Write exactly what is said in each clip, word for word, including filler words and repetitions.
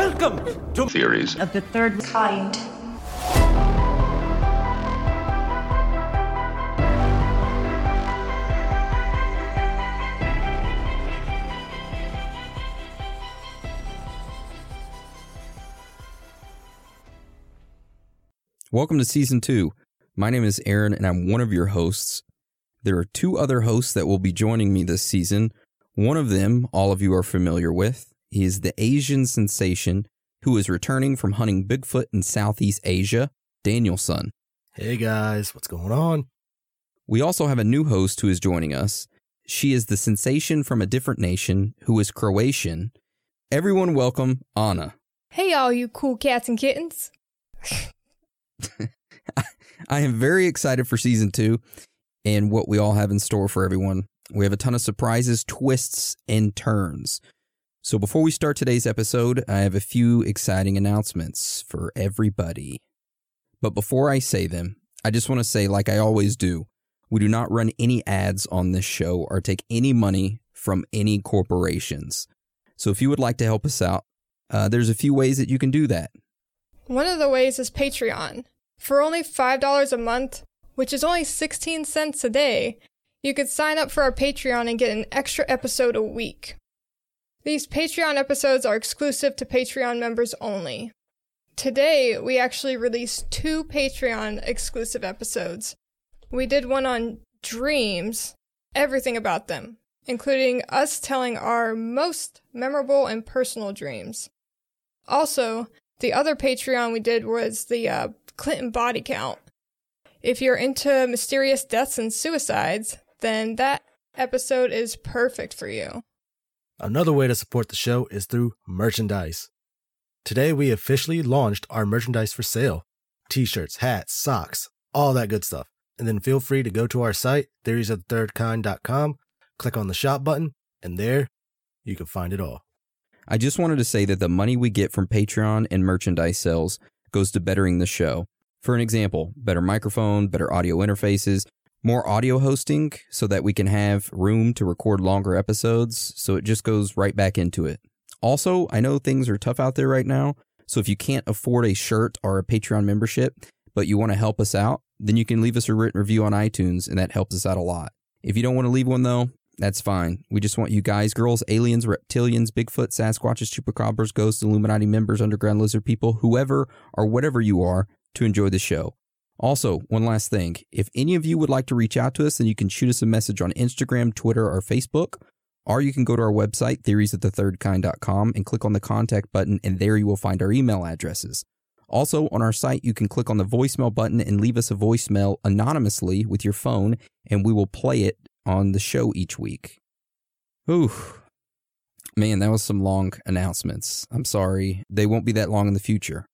Welcome to Theories of the Third Kind. Welcome to Season two. My name is Aaron, and I'm one of your hosts. There are two other hosts that will be joining me this season. One of them, all of you are familiar with. He is the Asian sensation who is returning from hunting Bigfoot in Southeast Asia, Daniel-san. Hey guys, what's going on? We also have a new host who is joining us. She is the sensation from a different nation who is Croatian. Everyone welcome Anna. Hey all you cool cats and kittens. I am very excited for season two and what we all have in store for everyone. We have a ton of surprises, twists, and turns. So before we start today's episode, I have a few exciting announcements for everybody. But before I say them, I just want to say, like I always do, we do not run any ads on this show or take any money from any corporations. So if you would like to help us out, uh, there's a few ways that you can do that. One of the ways is Patreon. For only five dollars a month, which is only sixteen cents a day, you could sign up for our Patreon and get an extra episode a week. These Patreon episodes are exclusive to Patreon members only. Today, we actually released two Patreon exclusive episodes. We did one on dreams, everything about them, including us telling our most memorable and personal dreams. Also, the other Patreon we did was the uh, Clinton body count. If you're into mysterious deaths and suicides, then that episode is perfect for you. Another way to support the show is through merchandise. Today we officially launched our merchandise for sale. T-shirts, hats, socks, all that good stuff. And then feel free to go to our site, theories of the third kind dot com, click on the shop button, and there you can find it all. I just wanted to say that the money we get from Patreon and merchandise sales goes to bettering the show. For an example, better microphone, better audio interfaces, more audio hosting so that we can have room to record longer episodes, so it just goes right back into it. Also, I know things are tough out there right now, so if you can't afford a shirt or a Patreon membership, but you want to help us out, then you can leave us a written review on iTunes, and that helps us out a lot. If you don't want to leave one, though, that's fine. We just want you guys, girls, aliens, reptilians, Bigfoot, Sasquatches, Chupacabras, ghosts, Illuminati members, underground lizard people, whoever or whatever you are, to enjoy the show. Also, one last thing. If any of you would like to reach out to us, then you can shoot us a message on Instagram, Twitter, or Facebook, or you can go to our website, theories of the third kind dot com, and click on the contact button, and there you will find our email addresses. Also, on our site, you can click on the voicemail button and leave us a voicemail anonymously with your phone, and we will play it on the show each week. Ooh, man, that was some long announcements. I'm sorry. They won't be that long in the future.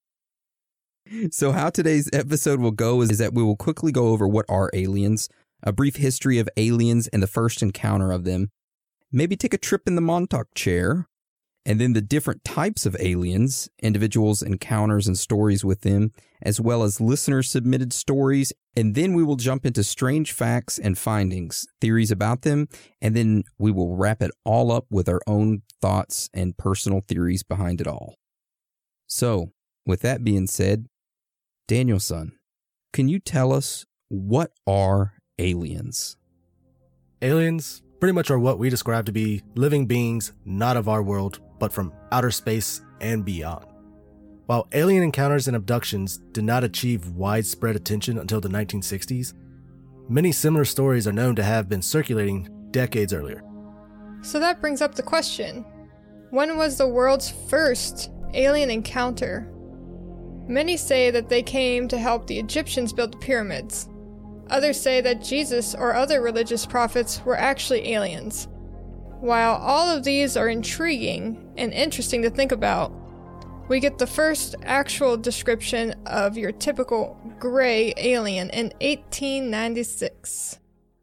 So how today's episode will go is that we will quickly go over what are aliens, a brief history of aliens and the first encounter of them, maybe take a trip in the Montauk chair, and then the different types of aliens, individuals' encounters and stories with them, as well as listener-submitted stories, and then we will jump into strange facts and findings, theories about them, and then we will wrap it all up with our own thoughts and personal theories behind it all. So, with that being said, Daniel-san, can you tell us what are aliens? Aliens pretty much are what we describe to be living beings not of our world, but from outer space and beyond. While alien encounters and abductions did not achieve widespread attention until the nineteen sixties, many similar stories are known to have been circulating decades earlier. So that brings up the question, when was the world's first alien encounter? Many say that they came to help the Egyptians build the pyramids. Others say that Jesus or other religious prophets were actually aliens. While all of these are intriguing and interesting to think about, we get the first actual description of your typical gray alien in eighteen ninety-six.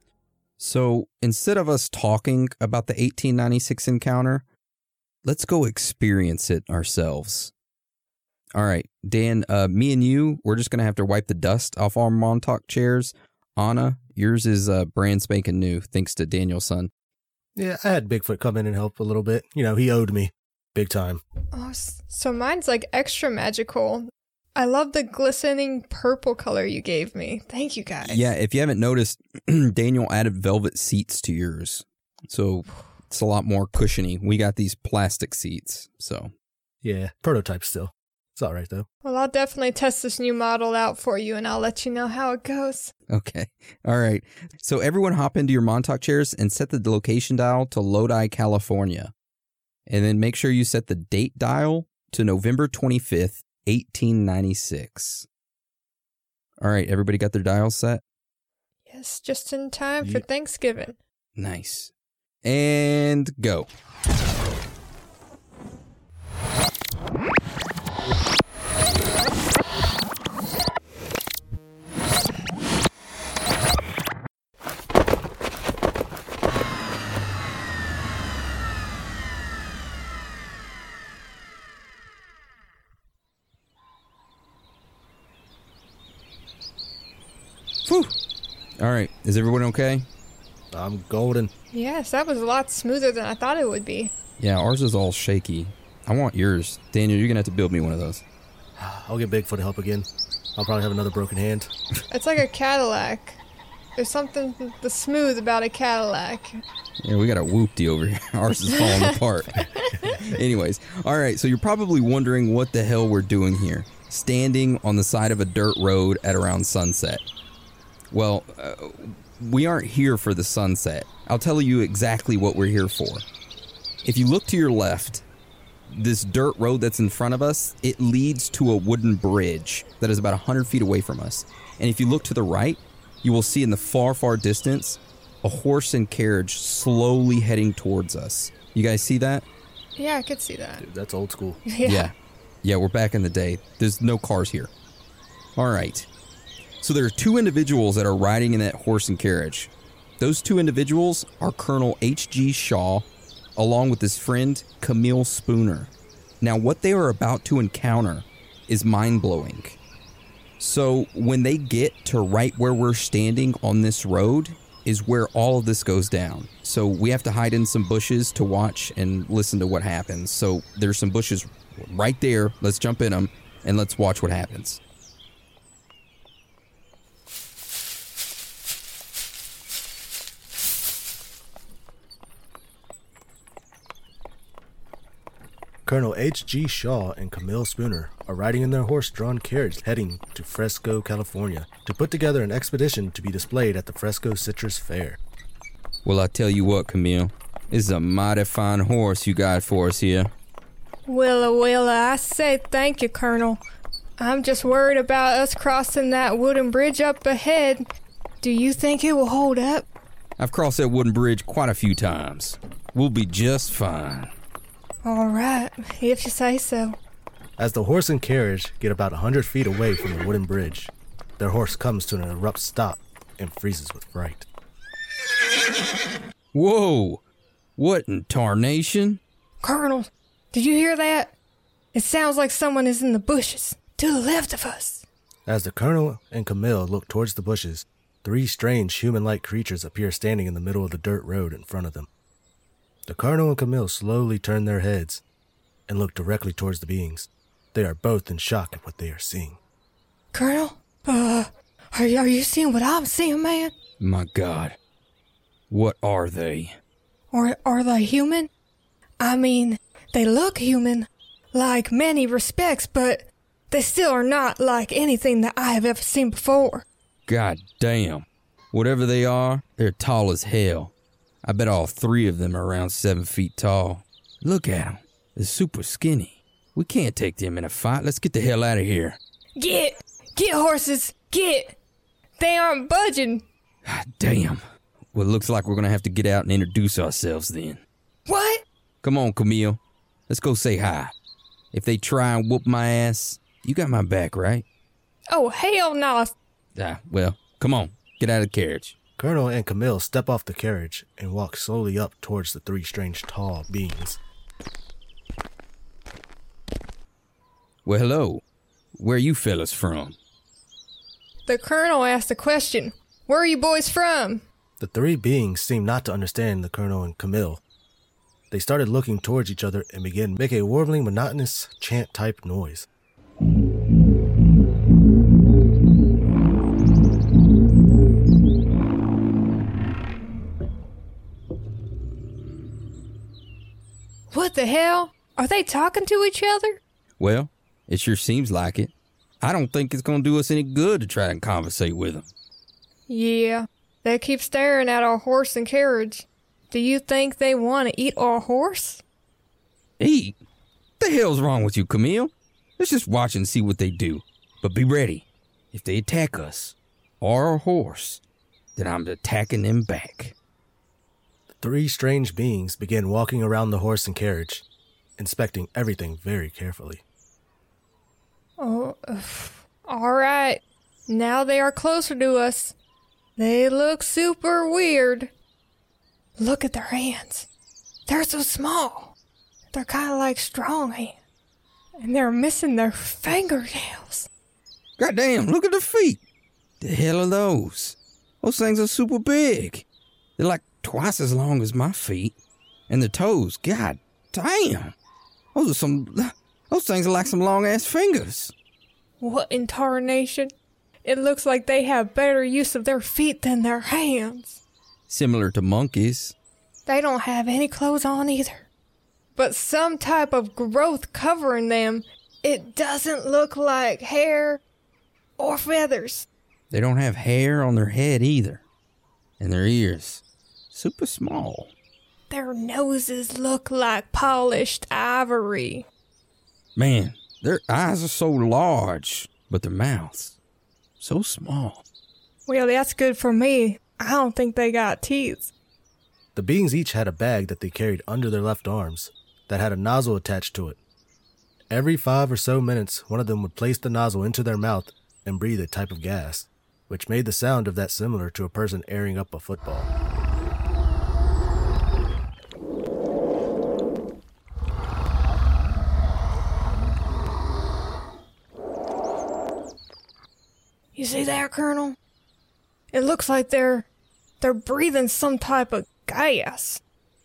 So instead of us talking about the eighteen ninety-six encounter, let's go experience it ourselves. All right, Dan, uh, me and you, we're just going to have to wipe the dust off our Montauk chairs. Anna, yours is uh, brand spanking new, thanks to Daniel-san. Yeah, I had Bigfoot come in and help a little bit. You know, he owed me. Big time. Oh, s- so mine's like extra magical. I love the glistening purple color you gave me. Thank you, guys. Yeah, if you haven't noticed, Daniel added velvet seats to yours. So it's a lot more cushiony. We got these plastic seats, so. Yeah, prototype still. It's all right, though. Well, I'll definitely test this new model out for you, and I'll let you know how it goes. Okay. All right. So everyone hop into your Montauk chairs and set the location dial to Lodi, California. And then make sure you set the date dial to November twenty-fifth, eighteen ninety-six. All right. Everybody got their dials set? Yes, just in time for Ye- Thanksgiving. Nice. And go. Whew. All right. Is everyone okay? I'm golden. Yes, that was a lot smoother than I thought it would be. Yeah, ours is all shaky. I want yours. Daniel, you're going to have to build me one of those. I'll get Bigfoot to help again. I'll probably have another broken hand. It's like a Cadillac. There's something the smooth about a Cadillac. Yeah, we got a whoopty over here. Ours is falling apart. Anyways, all right, so you're probably wondering what the hell we're doing here, standing on the side of a dirt road at around sunset. Well, uh, we aren't here for the sunset. I'll tell you exactly what we're here for. If you look to your left, this dirt road that's in front of us, it leads to a wooden bridge that is about one hundred feet away from us. And if you look to the right, you will see in the far, far distance a horse and carriage slowly heading towards us. You guys see that? Yeah, I could see that. Dude, that's old school. Yeah. Yeah. Yeah, we're back in the day. There's no cars here. All right. So there are two individuals that are riding in that horse and carriage. Those two individuals are Colonel H G Shaw, along with his friend Camille Spooner. Now, what they are about to encounter is mind-blowing. So when they get to right where we're standing on this road is where all of this goes down. So we have to hide in some bushes to watch and listen to what happens. So there's some bushes right there. Let's jump in them and let's watch what happens. Colonel H G Shaw and Camille Spooner are riding in their horse-drawn carriage heading to Fresco, California to put together an expedition to be displayed at the Fresco Citrus Fair. Well, I tell you what, Camille. This is a mighty fine horse you got for us here. Willa, Willa, I say thank you, Colonel. I'm just worried about us crossing that wooden bridge up ahead. Do you think it will hold up? I've crossed that wooden bridge quite a few times. We'll be just fine. All right, if you say so. As the horse and carriage get about one hundred feet away from the wooden bridge, their horse comes to an abrupt stop and freezes with fright. Whoa! What in tarnation? Colonel, did you hear that? It sounds like someone is in the bushes, to the left of us. As the Colonel and Camille look towards the bushes, three strange human-like creatures appear standing in the middle of the dirt road in front of them. The Colonel and Camille slowly turn their heads and look directly towards the beings. They are both in shock at what they are seeing. Colonel, uh, are, y- are you seeing what I'm seeing, man? My God. What are they? Or are they human? I mean, they look human, like many respects, but they still are not like anything that I have ever seen before. God damn. Whatever they are, they're tall as hell. I bet all three of them are around seven feet tall. Look at them. They're super skinny. We can't take them in a fight. Let's get the hell out of here. Get! Get, horses! Get! They aren't budging. God damn. Well, it looks like we're going to have to get out and introduce ourselves then. What? Come on, Camille. Let's go say hi. If they try and whoop my ass, you got my back, right? Oh, hell no. Ah, well, come on. Get out of the carriage. Colonel and Camille step off the carriage and walk slowly up towards the three strange tall beings. Well, hello. Where are you fellas from? The Colonel asked a question. Where are you boys from? The three beings seem not to understand the Colonel and Camille. They started looking towards each other and began making a warbling, monotonous chant-type noise. What the hell? Are they talking to each other? Well, it sure seems like it. I don't think it's going to do us any good to try and conversate with them. Yeah, they keep staring at our horse and carriage. Do you think they want to eat our horse? Eat? The hell's wrong with you, Camille? Let's just watch and see what they do. But be ready. If they attack us, or our horse, then I'm attacking them back. The three strange beings began walking around the horse and carriage, inspecting everything very carefully. Oh, uh, all right. Now they are closer to us. They look super weird. Look at their hands. They're so small. They're kind of like strong hands. And they're missing their fingernails. Goddamn, look at the feet. The hell are those? Those things are super big. They're like twice as long as my feet. And the toes, god damn. Those are some... Those things are like some long-ass fingers. What in tarnation? It looks like they have better use of their feet than their hands. Similar to monkeys. They don't have any clothes on either. But some type of growth covering them. It doesn't look like hair or feathers. They don't have hair on their head either. And their ears. Super small. Their noses look like polished ivory. Man, their eyes are so large, but their mouths so small. Well, that's good for me. I don't think they got teeth. The beings each had a bag that they carried under their left arms that had a nozzle attached to it. Every five or so minutes, one of them would place the nozzle into their mouth and breathe a type of gas, which made the sound of that similar to a person airing up a football. You see that, Colonel? It looks like they're... they're breathing some type of gas.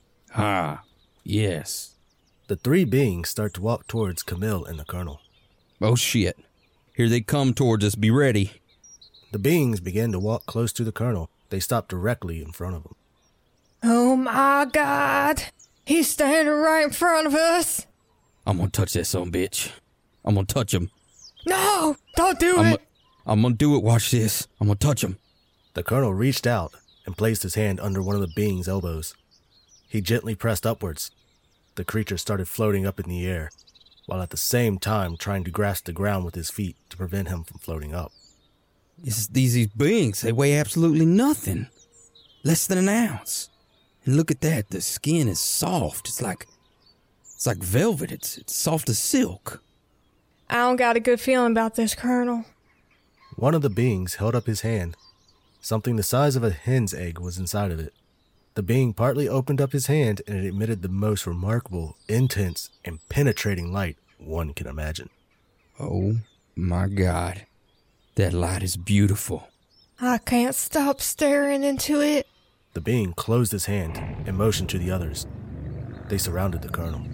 Ah, yes. The three beings start to walk towards Camille and the Colonel. Oh shit. Here they come towards us. Be ready. The beings began to walk close to the Colonel. They stopped directly in front of him. Oh my God. He's standing right in front of us. I'm gonna touch that son of a bitch. I'm gonna touch him. No, don't do I'm it. A, I'm gonna do it. Watch this. I'm gonna touch him. The Colonel reached out and placed his hand under one of the being's elbows. He gently pressed upwards. The creature started floating up in the air, while at the same time trying to grasp the ground with his feet to prevent him from floating up. It's these, these beings, they weigh absolutely nothing. Less than an ounce. And look at that. The skin is soft. It's like... It's like velvet. It's, it's soft as silk. I don't got a good feeling about this, Colonel. One of the beings held up his hand. Something the size of a hen's egg was inside of it. The being partly opened up his hand and it emitted the most remarkable, intense, and penetrating light one can imagine. Oh my God. That light is beautiful. I can't stop staring into it. The being closed his hand and motioned to the others. They surrounded the Colonel.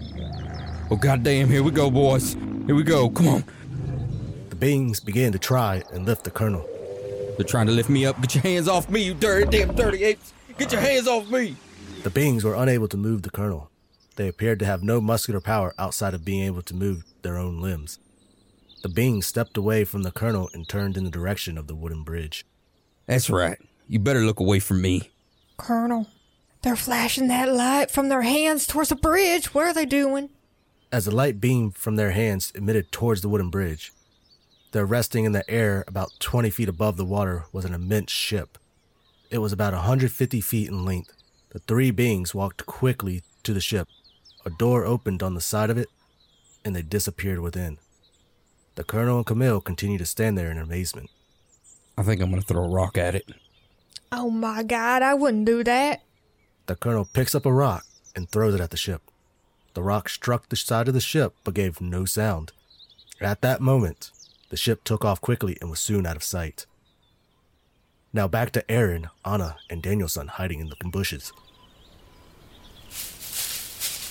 Oh goddamn, here we go, boys. Here we go, come on. The beings began to try and lift the Colonel. They're trying to lift me up. Get your hands off me, you dirty, damn dirty apes. Get your hands off me. The beings were unable to move the Colonel. They appeared to have no muscular power outside of being able to move their own limbs. The beings stepped away from the Colonel and turned in the direction of the wooden bridge. That's right. You better look away from me. Colonel, they're flashing that light from their hands towards the bridge. What are they doing? As the light beam from their hands emitted towards the wooden bridge, there resting in the air about twenty feet above the water was an immense ship. It was about one hundred fifty feet in length. The three beings walked quickly to the ship. A door opened on the side of it, and they disappeared within. The Colonel and Camille continued to stand there in amazement. I think I'm going to throw a rock at it. Oh my God, I wouldn't do that. The Colonel picks up a rock and throws it at the ship. The rock struck the side of the ship but gave no sound. At that moment, the ship took off quickly and was soon out of sight. Now back to Aaron, Anna, and Danielson hiding in the bushes.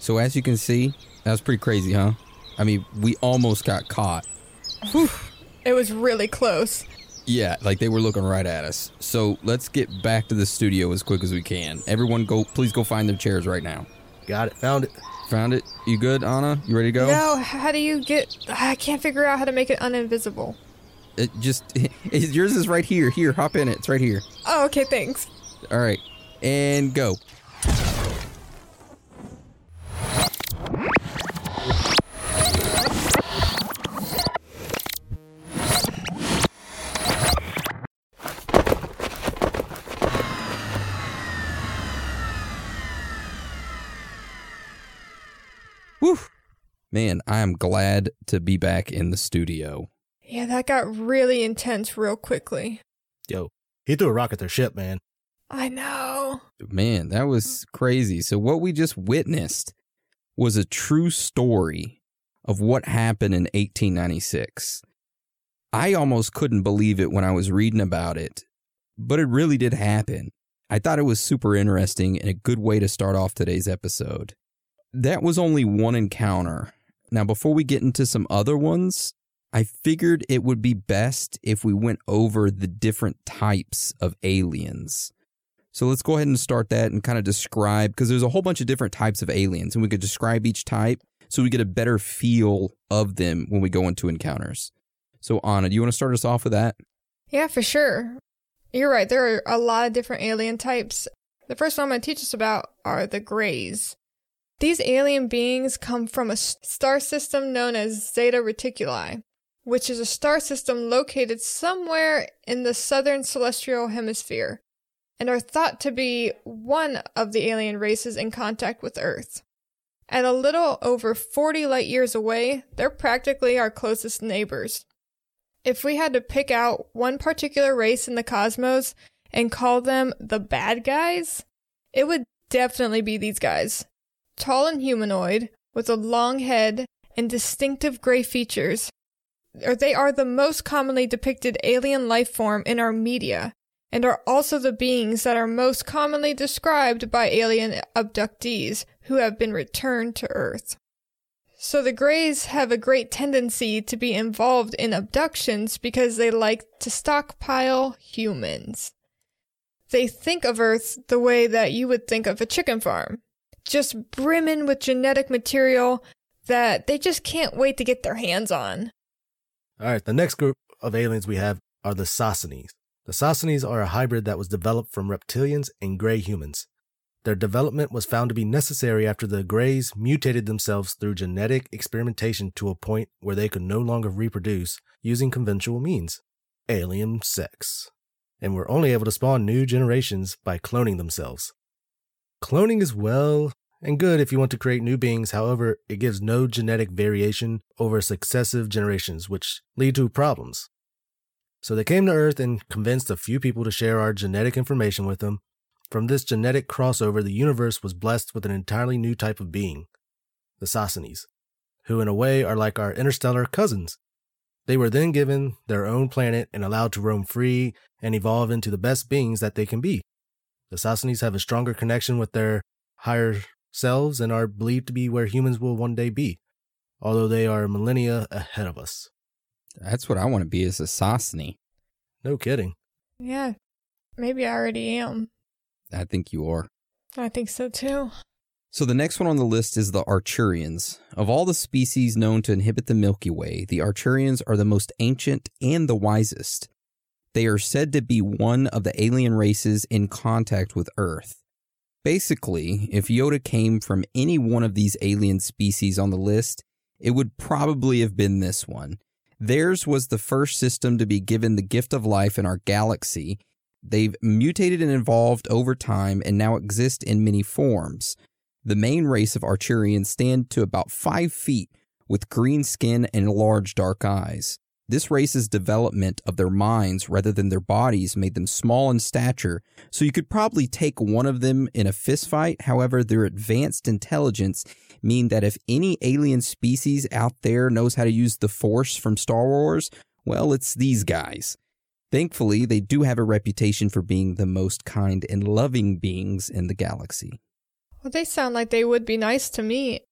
So as you can see, that was pretty crazy, huh? I mean, we almost got caught. Whew. It was really close. Yeah, like they were looking right at us. So let's get back to the studio as quick as we can. Everyone go, please go find their chairs right now. Got it. Found it. Found it? You good, Anna? You ready to go? No, how do you get... I can't figure out how to make it uninvisible. It just... It, yours is right here. Here, hop in it. It's right here. Oh, okay, thanks. All right. And go. Whew. Man, I am glad to be back in the studio. Yeah, that got really intense real quickly. Yo, he threw a rock at their ship, man. I know. Man, that was crazy. So what we just witnessed was a true story of what happened in eighteen ninety-six. I almost couldn't believe it when I was reading about it, but it really did happen. I thought it was super interesting and a good way to start off today's episode. That was only one encounter. Now, before we get into some other ones, I figured it would be best if we went over the different types of aliens. So let's go ahead and start that and kind of describe, because there's a whole bunch of different types of aliens, and we could describe each type so we get a better feel of them when we go into encounters. So, Anna, do you want to start us off with that? Yeah, for sure. You're right. There are a lot of different alien types. The first one I'm going to teach us about are the Greys. These alien beings come from a star system known as Zeta Reticuli, which is a star system located somewhere in the southern celestial hemisphere, and are thought to be one of the alien races in contact with Earth. At a little over forty light years away, they're practically our closest neighbors. If we had to pick out one particular race in the cosmos and call them the bad guys, it would definitely be these guys. Tall and humanoid, with a long head and distinctive gray features. They are the most commonly depicted alien life form in our media, and are also the beings that are most commonly described by alien abductees who have been returned to Earth. So the Greys have a great tendency to be involved in abductions because they like to stockpile humans. They think of Earth the way that you would think of a chicken farm. Just brimming with genetic material that they just can't wait to get their hands on. All right, the next group of aliens we have are the Sassanys. The Sassanys are a hybrid that was developed from reptilians and gray humans. Their development was found to be necessary after the Greys mutated themselves through genetic experimentation to a point where they could no longer reproduce using conventional means, alien sex, and were only able to spawn new generations by cloning themselves. Cloning is well and good if you want to create new beings, however, it gives no genetic variation over successive generations, which lead to problems. So they came to Earth and convinced a few people to share our genetic information with them. From this genetic crossover, the universe was blessed with an entirely new type of being, the Sassanys, who in a way are like our interstellar cousins. They were then given their own planet and allowed to roam free and evolve into the best beings that they can be. The Sassanys have a stronger connection with their higher selves and are believed to be where humans will one day be, although they are millennia ahead of us. That's what I want to be, as a Sassany. No kidding. Yeah, maybe I already am. I think you are. I think so too. So the next one on the list is the Arcturians. Of all the species known to inhabit the Milky Way, the Arcturians are the most ancient and the wisest. They are said to be one of the alien races in contact with Earth. Basically, if Yoda came from any one of these alien species on the list, it would probably have been this one. Theirs was the first system to be given the gift of life in our galaxy. They've mutated and evolved over time and now exist in many forms. The main race of Arcturians stand to about five feet with green skin and large dark eyes. This race's development of their minds rather than their bodies made them small in stature, so you could probably take one of them in a fistfight. However, their advanced intelligence mean that if any alien species out there knows how to use the Force from Star Wars, well, it's these guys. Thankfully, they do have a reputation for being the most kind and loving beings in the galaxy. Well, they sound like they would be nice to me.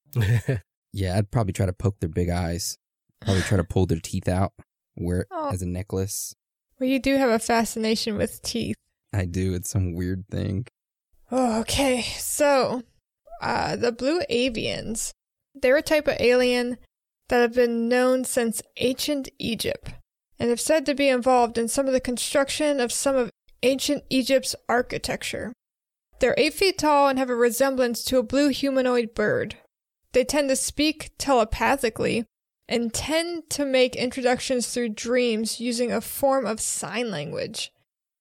Yeah, I'd probably try to poke their big eyes. Probably try to pull their teeth out, wear it Oh. as a necklace. Well, you do have a fascination with teeth. I do. It's some weird thing. Oh, okay. So, uh, the blue avians, they're a type of alien that have been known since ancient Egypt and have said to be involved in some of the construction of some of ancient Egypt's architecture. They're eight feet tall and have a resemblance to a blue humanoid bird. They tend to speak telepathically and tend to make introductions through dreams using a form of sign language.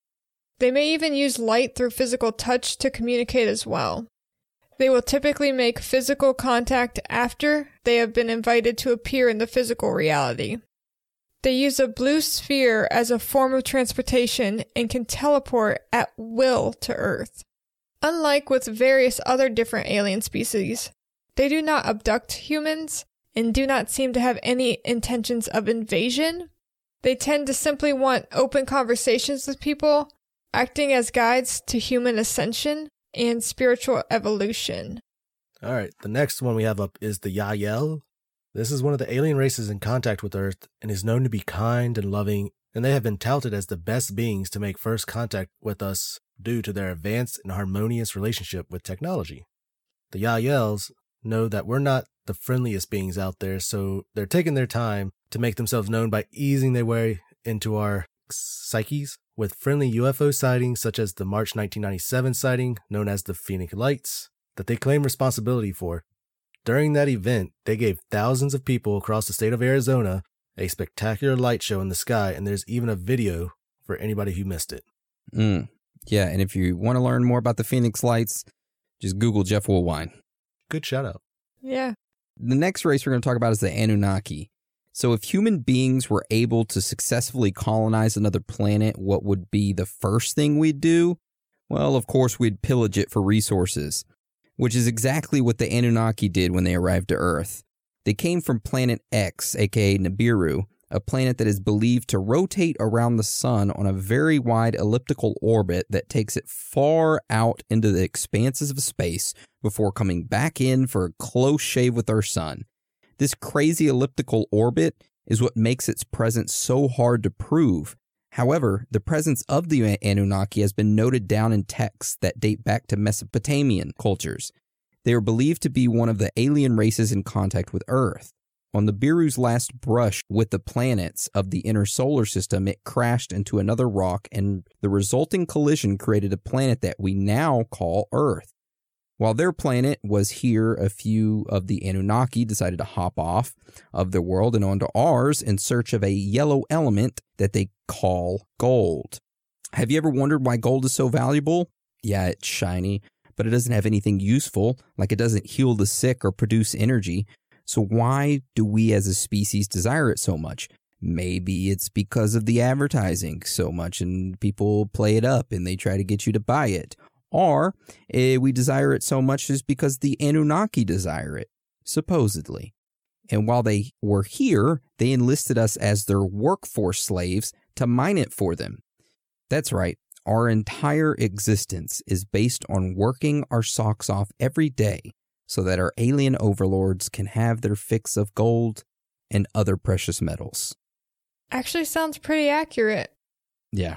They may even use light through physical touch to communicate as well. They will typically make physical contact after they have been invited to appear in the physical reality. They use a blue sphere as a form of transportation and can teleport at will to Earth. Unlike with various other different alien species, they do not abduct humans and do not seem to have any intentions of invasion. They tend to simply want open conversations with people, acting as guides to human ascension and spiritual evolution. All right, the next one we have up is the Yael. This is one of the alien races in contact with Earth and is known to be kind and loving, and they have been touted as the best beings to make first contact with us due to their advanced and harmonious relationship with technology. The Yaels know that we're not the friendliest beings out there, so they're taking their time to make themselves known by easing their way into our psyches with friendly U F O sightings such as the March nineteen ninety-seven sighting known as the Phoenix Lights that they claim responsibility for. During that event, they gave thousands of people across the state of Arizona a spectacular light show in the sky, and there's even a video for anybody who missed it. Mm. Yeah, and if you want to learn more about the Phoenix Lights, just Google Jeff Woolwine. Good shout out. Yeah. The next race we're going to talk about is the Anunnaki. So if human beings were able to successfully colonize another planet, what would be the first thing we'd do? Well, of course, we'd pillage it for resources, which is exactly what the Anunnaki did when they arrived to Earth. They came from Planet X, aka Nibiru, a planet that is believed to rotate around the sun on a very wide elliptical orbit that takes it far out into the expanses of space before coming back in for a close shave with our sun. This crazy elliptical orbit is what makes its presence so hard to prove. However, the presence of the Anunnaki has been noted down in texts that date back to Mesopotamian cultures. They are believed to be one of the alien races in contact with Earth. On Nibiru's last brush with the planets of the inner solar system, it crashed into another rock, and the resulting collision created a planet that we now call Earth. While their planet was here, a few of the Anunnaki decided to hop off of their world and onto ours in search of a yellow element that they call gold. Have you ever wondered why gold is so valuable? Yeah, it's shiny, but it doesn't have anything useful, like it doesn't heal the sick or produce energy. So why do we as a species desire it so much? Maybe it's because of the advertising so much and people play it up and they try to get you to buy it. Or eh, we desire it so much just because the Anunnaki desire it, supposedly. And while they were here, they enlisted us as their workforce slaves to mine it for them. That's right. Our entire existence is based on working our socks off every day so that our alien overlords can have their fix of gold and other precious metals. Actually sounds pretty accurate. Yeah.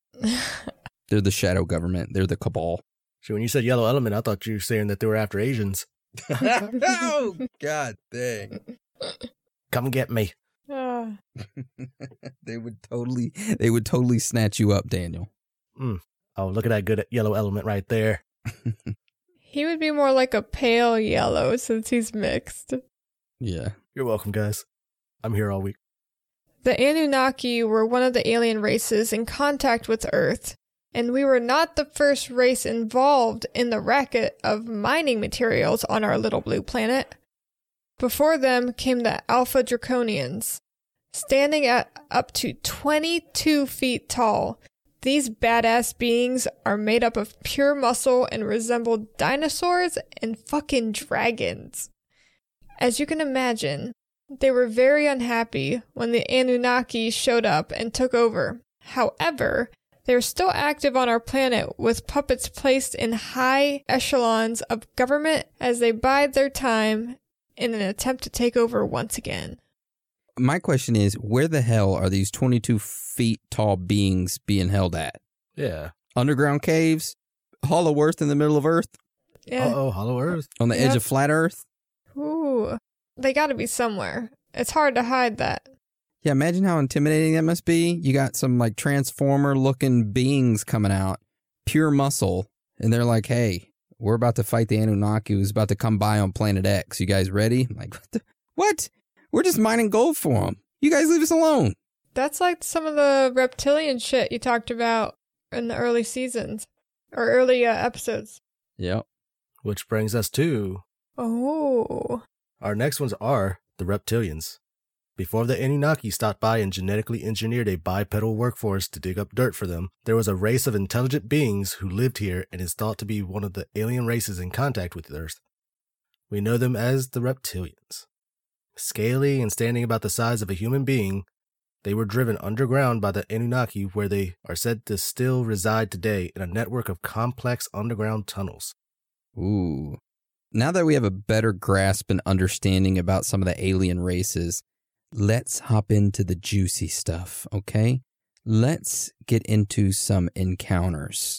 They're the shadow government. They're the cabal. So when you said yellow element, I thought you were saying that they were after Asians. Oh, God dang. Come get me. Uh, They would totally, they would totally snatch you up, Daniel. Mm. Oh, look at that good yellow element right there. he would be more like a pale yellow since he's mixed. Yeah. You're welcome, guys. I'm here all week. The Anunnaki were one of the alien races in contact with Earth, and we were not the first race involved in the racket of mining materials on our little blue planet. Before them came the Alpha Draconians. Standing at up to twenty-two feet tall, these badass beings are made up of pure muscle and resemble dinosaurs and fucking dragons. As you can imagine, they were very unhappy when the Anunnaki showed up and took over. However, They're still active on our planet with puppets placed in high echelons of government as they bide their time in an attempt to take over once again. My question is, where the hell are these twenty-two feet tall beings being held at? Yeah. Underground caves? Hollow Earth in the middle of Earth? Yeah. Uh-oh, Hollow Earth. On the Yep. edge of flat Earth? Ooh. They gotta be somewhere. It's hard to hide that. Yeah, imagine how intimidating that must be. You got some like transformer-looking beings coming out, pure muscle, and they're like, hey, we're about to fight the Anunnaki who's about to come by on Planet X. You guys ready? I'm like, what? The, what? We're just mining gold for them. You guys leave us alone. That's like some of the reptilian shit you talked about in the early seasons or early uh, episodes. Yep. Which brings us to Oh. our next ones are the reptilians. Before the Anunnaki stopped by and genetically engineered a bipedal workforce to dig up dirt for them, there was a race of intelligent beings who lived here and is thought to be one of the alien races in contact with the Earth. We know them as the reptilians. Scaly and standing about the size of a human being, they were driven underground by the Anunnaki, where they are said to still reside today in a network of complex underground tunnels. Ooh. Now that we have a better grasp and understanding about some of the alien races, let's hop into the juicy stuff, okay? Let's get into some encounters.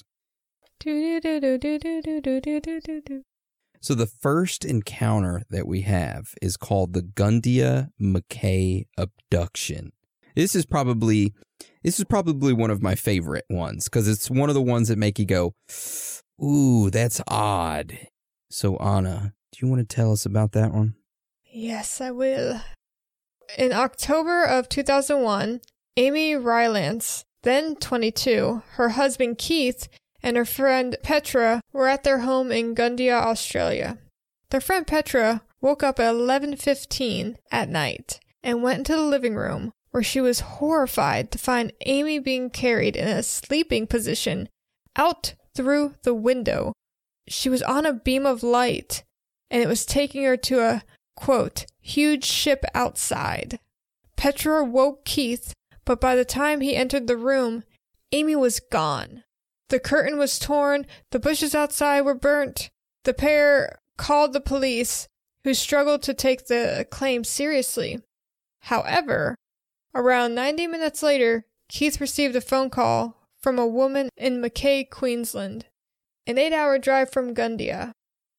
So the first encounter that we have is called the Gundia McKay abduction. This is probably this is probably one of my favorite ones because it's one of the ones that make you go, ooh, that's odd. So Anna, do you want to tell us about that one? Yes, I will. In October of two thousand one, Amy Rylance, then twenty-two, her husband Keith, and her friend Petra were at their home in Gundia, Australia. Their friend Petra woke up at eleven fifteen at night and went into the living room, where she was horrified to find Amy being carried in a sleeping position out through the window. She was on a beam of light, and it was taking her to a, quote, huge ship outside. Petra woke Keith, but by the time he entered the room, Amy was gone. The curtain was torn, the bushes outside were burnt. The pair called the police, who struggled to take the claim seriously. However, around ninety minutes later, Keith received a phone call from a woman in Mackay, Queensland, an eight-hour drive from Gundia.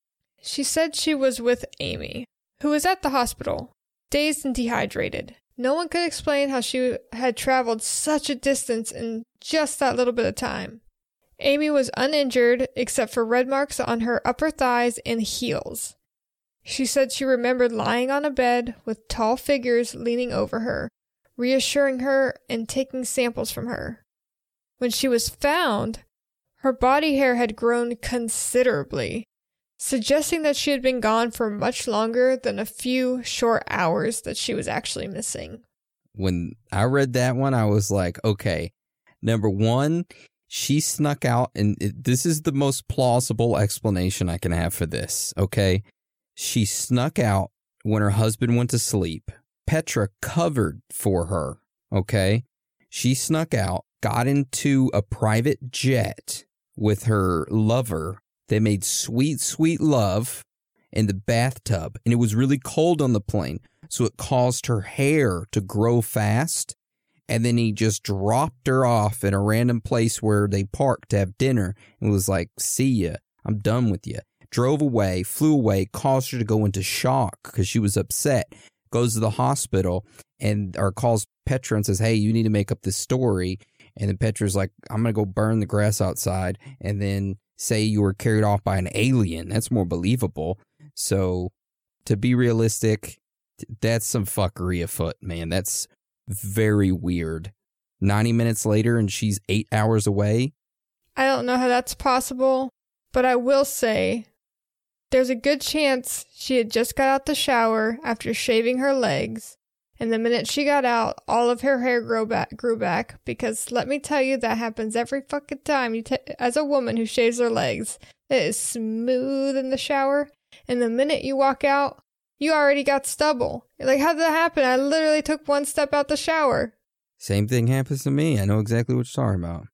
She said she was with Amy, who was at the hospital, dazed and dehydrated. No one could explain how she had traveled such a distance in just that little bit of time. Amy was uninjured except for red marks on her upper thighs and heels. She said she remembered lying on a bed with tall figures leaning over her, reassuring her and taking samples from her. When she was found, her body hair had grown considerably, suggesting that she had been gone for much longer than a few short hours that she was actually missing. When I read that one, I was like, okay, number one, she snuck out, and it, this is the most plausible explanation I can have for this, okay? She snuck out when her husband went to sleep. Petra covered for her, okay? She snuck out, got into a private jet with her lover. They made sweet, sweet love in the bathtub, and it was really cold on the plane, so it caused her hair to grow fast. And then he just dropped her off in a random place where they parked to have dinner and was like, see ya, I'm done with you. Drove away, flew away, caused her to go into shock because she was upset. Goes to the hospital and or calls Petra and says, hey, you need to make up this story. And then Petra's like, I'm going to go burn the grass outside and then say you were carried off by an alien. That's more believable. So to be realistic, that's some fuckery afoot, man. That's very weird. ninety minutes later and she's eight hours away. I don't know how that's possible, but I will say there's a good chance she had just got out the shower after shaving her legs, and the minute she got out, all of her hair grew back, grew back because let me tell you, that happens every fucking time you t- as a woman who shaves her legs. It is smooth in the shower, and the minute you walk out, you already got stubble. Like, how did that happen? I literally took one step out the shower. Same thing happens to me. I know exactly what you're talking about.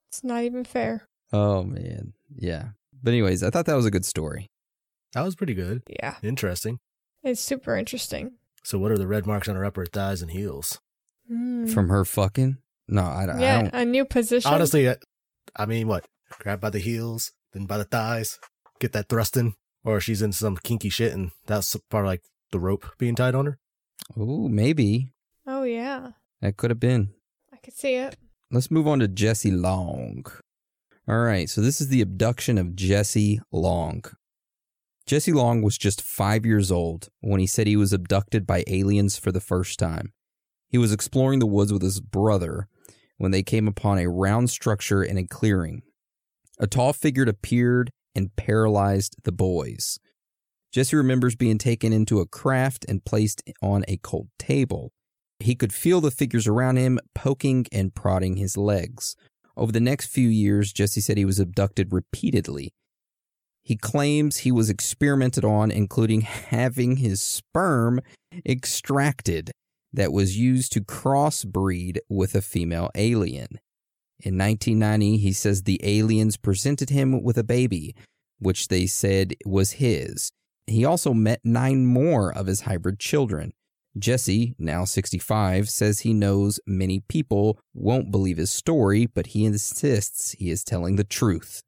It's not even fair. Oh, man. Yeah. But anyways, I thought that was a good story. That was pretty good. Yeah. Interesting. It's super interesting. So what are the red marks on her upper thighs and heels? Mm. From her fucking? No, I, I yeah, don't. a new position. Honestly, I mean, what? Grab by the heels, then by the thighs, get that thrusting, or she's in some kinky shit and that's part of like the rope being tied on her. Oh, maybe. Oh, yeah. That could have been. I could see it. Let's move on to Jesse Long. All right, so this is the abduction of Jesse Long. Jesse Long was just five years old when he said he was abducted by aliens for the first time. He was exploring the woods with his brother when they came upon a round structure in a clearing. A tall figure appeared and paralyzed the boys. Jesse remembers being taken into a craft and placed on a cold table. He could feel the figures around him poking and prodding his legs. Over the next few years, Jesse said he was abducted repeatedly. He claims he was experimented on, including having his sperm extracted that was used to crossbreed with a female alien. In nineteen ninety, he says the aliens presented him with a baby, which they said was his. He also met nine more of his hybrid children. Jesse, now sixty-five, says he knows many people won't believe his story, but he insists he is telling the truth.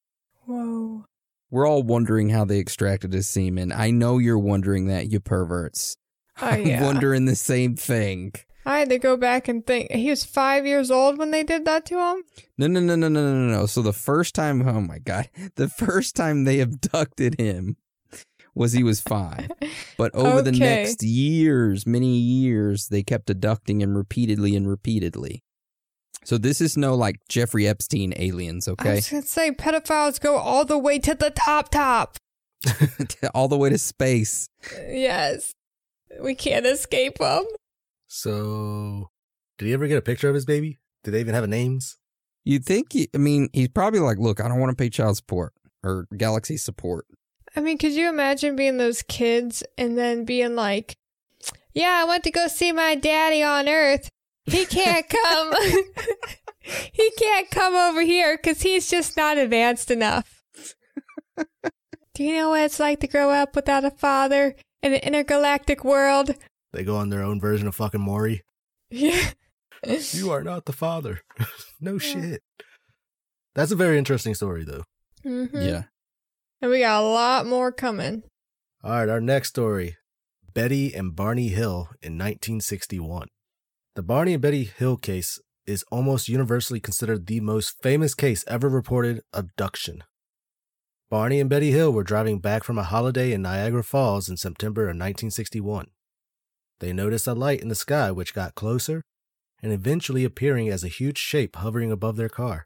Whoa. We're all wondering how they extracted his semen. I know you're wondering that, you perverts. Oh, I'm yeah. wondering the same thing. I had to go back and think. He was five years old when they did that to him? No, no, no, no, no, no, no. So the first time, oh my God, the first time they abducted him was he was five. But over the Okay. next years, many years, they kept abducting him repeatedly and repeatedly. So this is no like Jeffrey Epstein aliens, I okay? was going to say, pedophiles go all the way to the top top. All the way to space. Yes. We can't escape them. So, did he ever get a picture of his baby? Did they even have names? You'd think, he, I mean, he's probably like, look, I don't want to pay child support or Galaxy support. I mean, could you imagine being those kids and then being like, yeah, I went to go see my daddy on Earth. He can't come. He can't come over here because he's just not advanced enough. Do you know what it's like to grow up without a father in an intergalactic world? They go on their own version of fucking Maury. Yeah. You are not the father. No shit. That's a very interesting story, though. Mm-hmm. Yeah. And we got a lot more coming. All right, our next story. Betty and Barney Hill in nineteen sixty-one. The Barney and Betty Hill case is almost universally considered the most famous case ever reported abduction. Barney and Betty Hill were driving back from a holiday in Niagara Falls in September of nineteen sixty-one. They noticed a light in the sky which got closer and eventually appearing as a huge shape hovering above their car.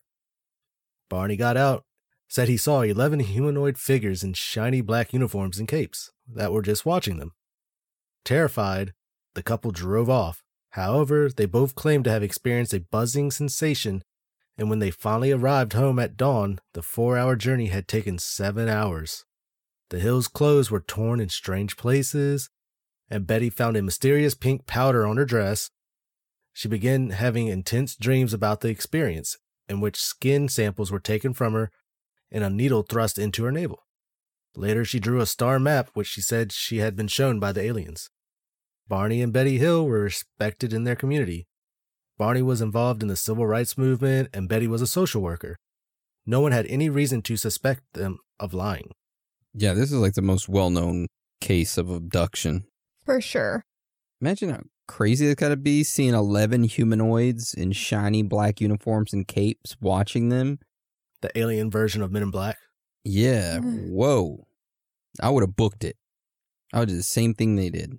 Barney got out, said he saw eleven humanoid figures in shiny black uniforms and capes that were just watching them. Terrified, the couple drove off. However, they both claimed to have experienced a buzzing sensation, and when they finally arrived home at dawn, the four-hour journey had taken seven hours. The Hills' clothes were torn in strange places, and Betty found a mysterious pink powder on her dress. She began having intense dreams about the experience, in which skin samples were taken from her and a needle thrust into her navel. Later, she drew a star map, which she said she had been shown by the aliens. Barney and Betty Hill were respected in their community. Barney was involved in the civil rights movement, and Betty was a social worker. No one had any reason to suspect them of lying. Yeah, this is like the most well-known case of abduction. For sure. Imagine how crazy it gotta be seeing eleven humanoids in shiny black uniforms and capes watching them. The alien version of Men in Black. Yeah, whoa. I would have booked it. I would do the same thing they did.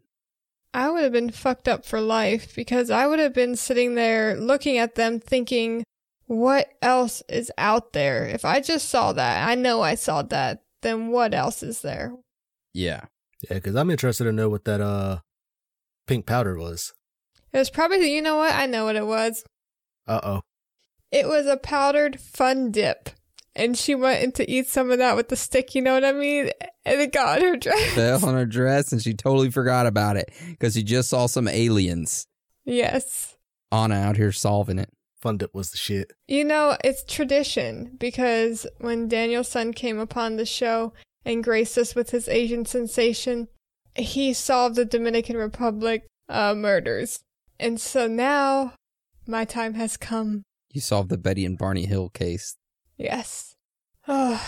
I would have been fucked up for life because I would have been sitting there looking at them thinking, what else is out there? If I just saw that, I know I saw that, then what else is there? Yeah. Yeah, because I'm interested to know what that uh pink powder was. It was probably, you know what? I know what it was. Uh-oh. It was a powdered fun dip. And she went in to eat some of that with the stick, you know what I mean? And it got on her dress. Fell on her dress and she totally forgot about it because she just saw some aliens. Yes. Anna out here solving it. Fun Dip was the shit. You know, it's tradition because when Daniel-san came upon the show and graced us with his Asian sensation, he solved the Dominican Republic uh, murders. And so now my time has come. You solved the Betty and Barney Hill case. Yes. Oh.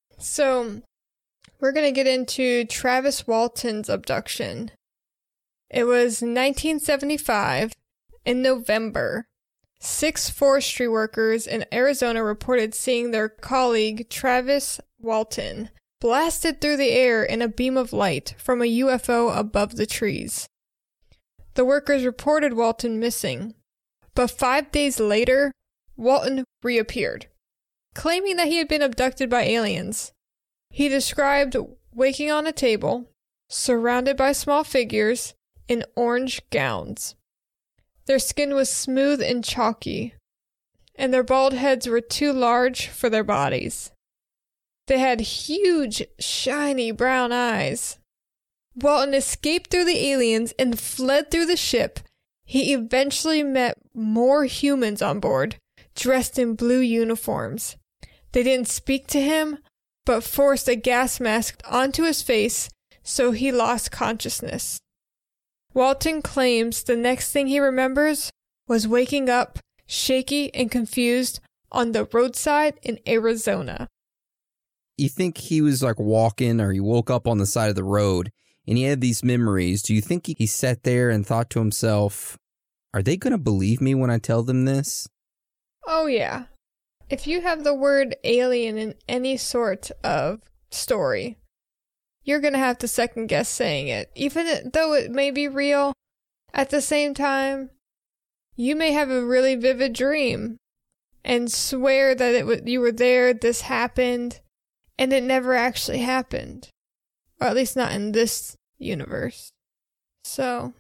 So we're going to get into Travis Walton's abduction. It was nineteen seventy-five. In November, six forestry workers in Arizona reported seeing their colleague Travis Walton blasted through the air in a beam of light from a U F O above the trees. The workers reported Walton missing, but five days later, Walton reappeared, claiming that he had been abducted by aliens. He described waking on a table, surrounded by small figures in orange gowns. Their skin was smooth and chalky, and their bald heads were too large for their bodies. They had huge, shiny brown eyes. Walton escaped through the aliens and fled through the ship. He eventually met more humans on board, dressed in blue uniforms. They didn't speak to him, but forced a gas mask onto his face, so he lost consciousness. Walton claims the next thing he remembers was waking up, shaky and confused, on the roadside in Arizona. You think he was like walking or he woke up on the side of the road and he had these memories. Do you think he, he sat there and thought to himself, are they going to believe me when I tell them this? Oh, yeah. If you have the word alien in any sort of story, you're going to have to second guess saying it. Even though it may be real, at the same time, you may have a really vivid dream and swear that it w- you were there, this happened, and it never actually happened. Or at least not in this universe. So,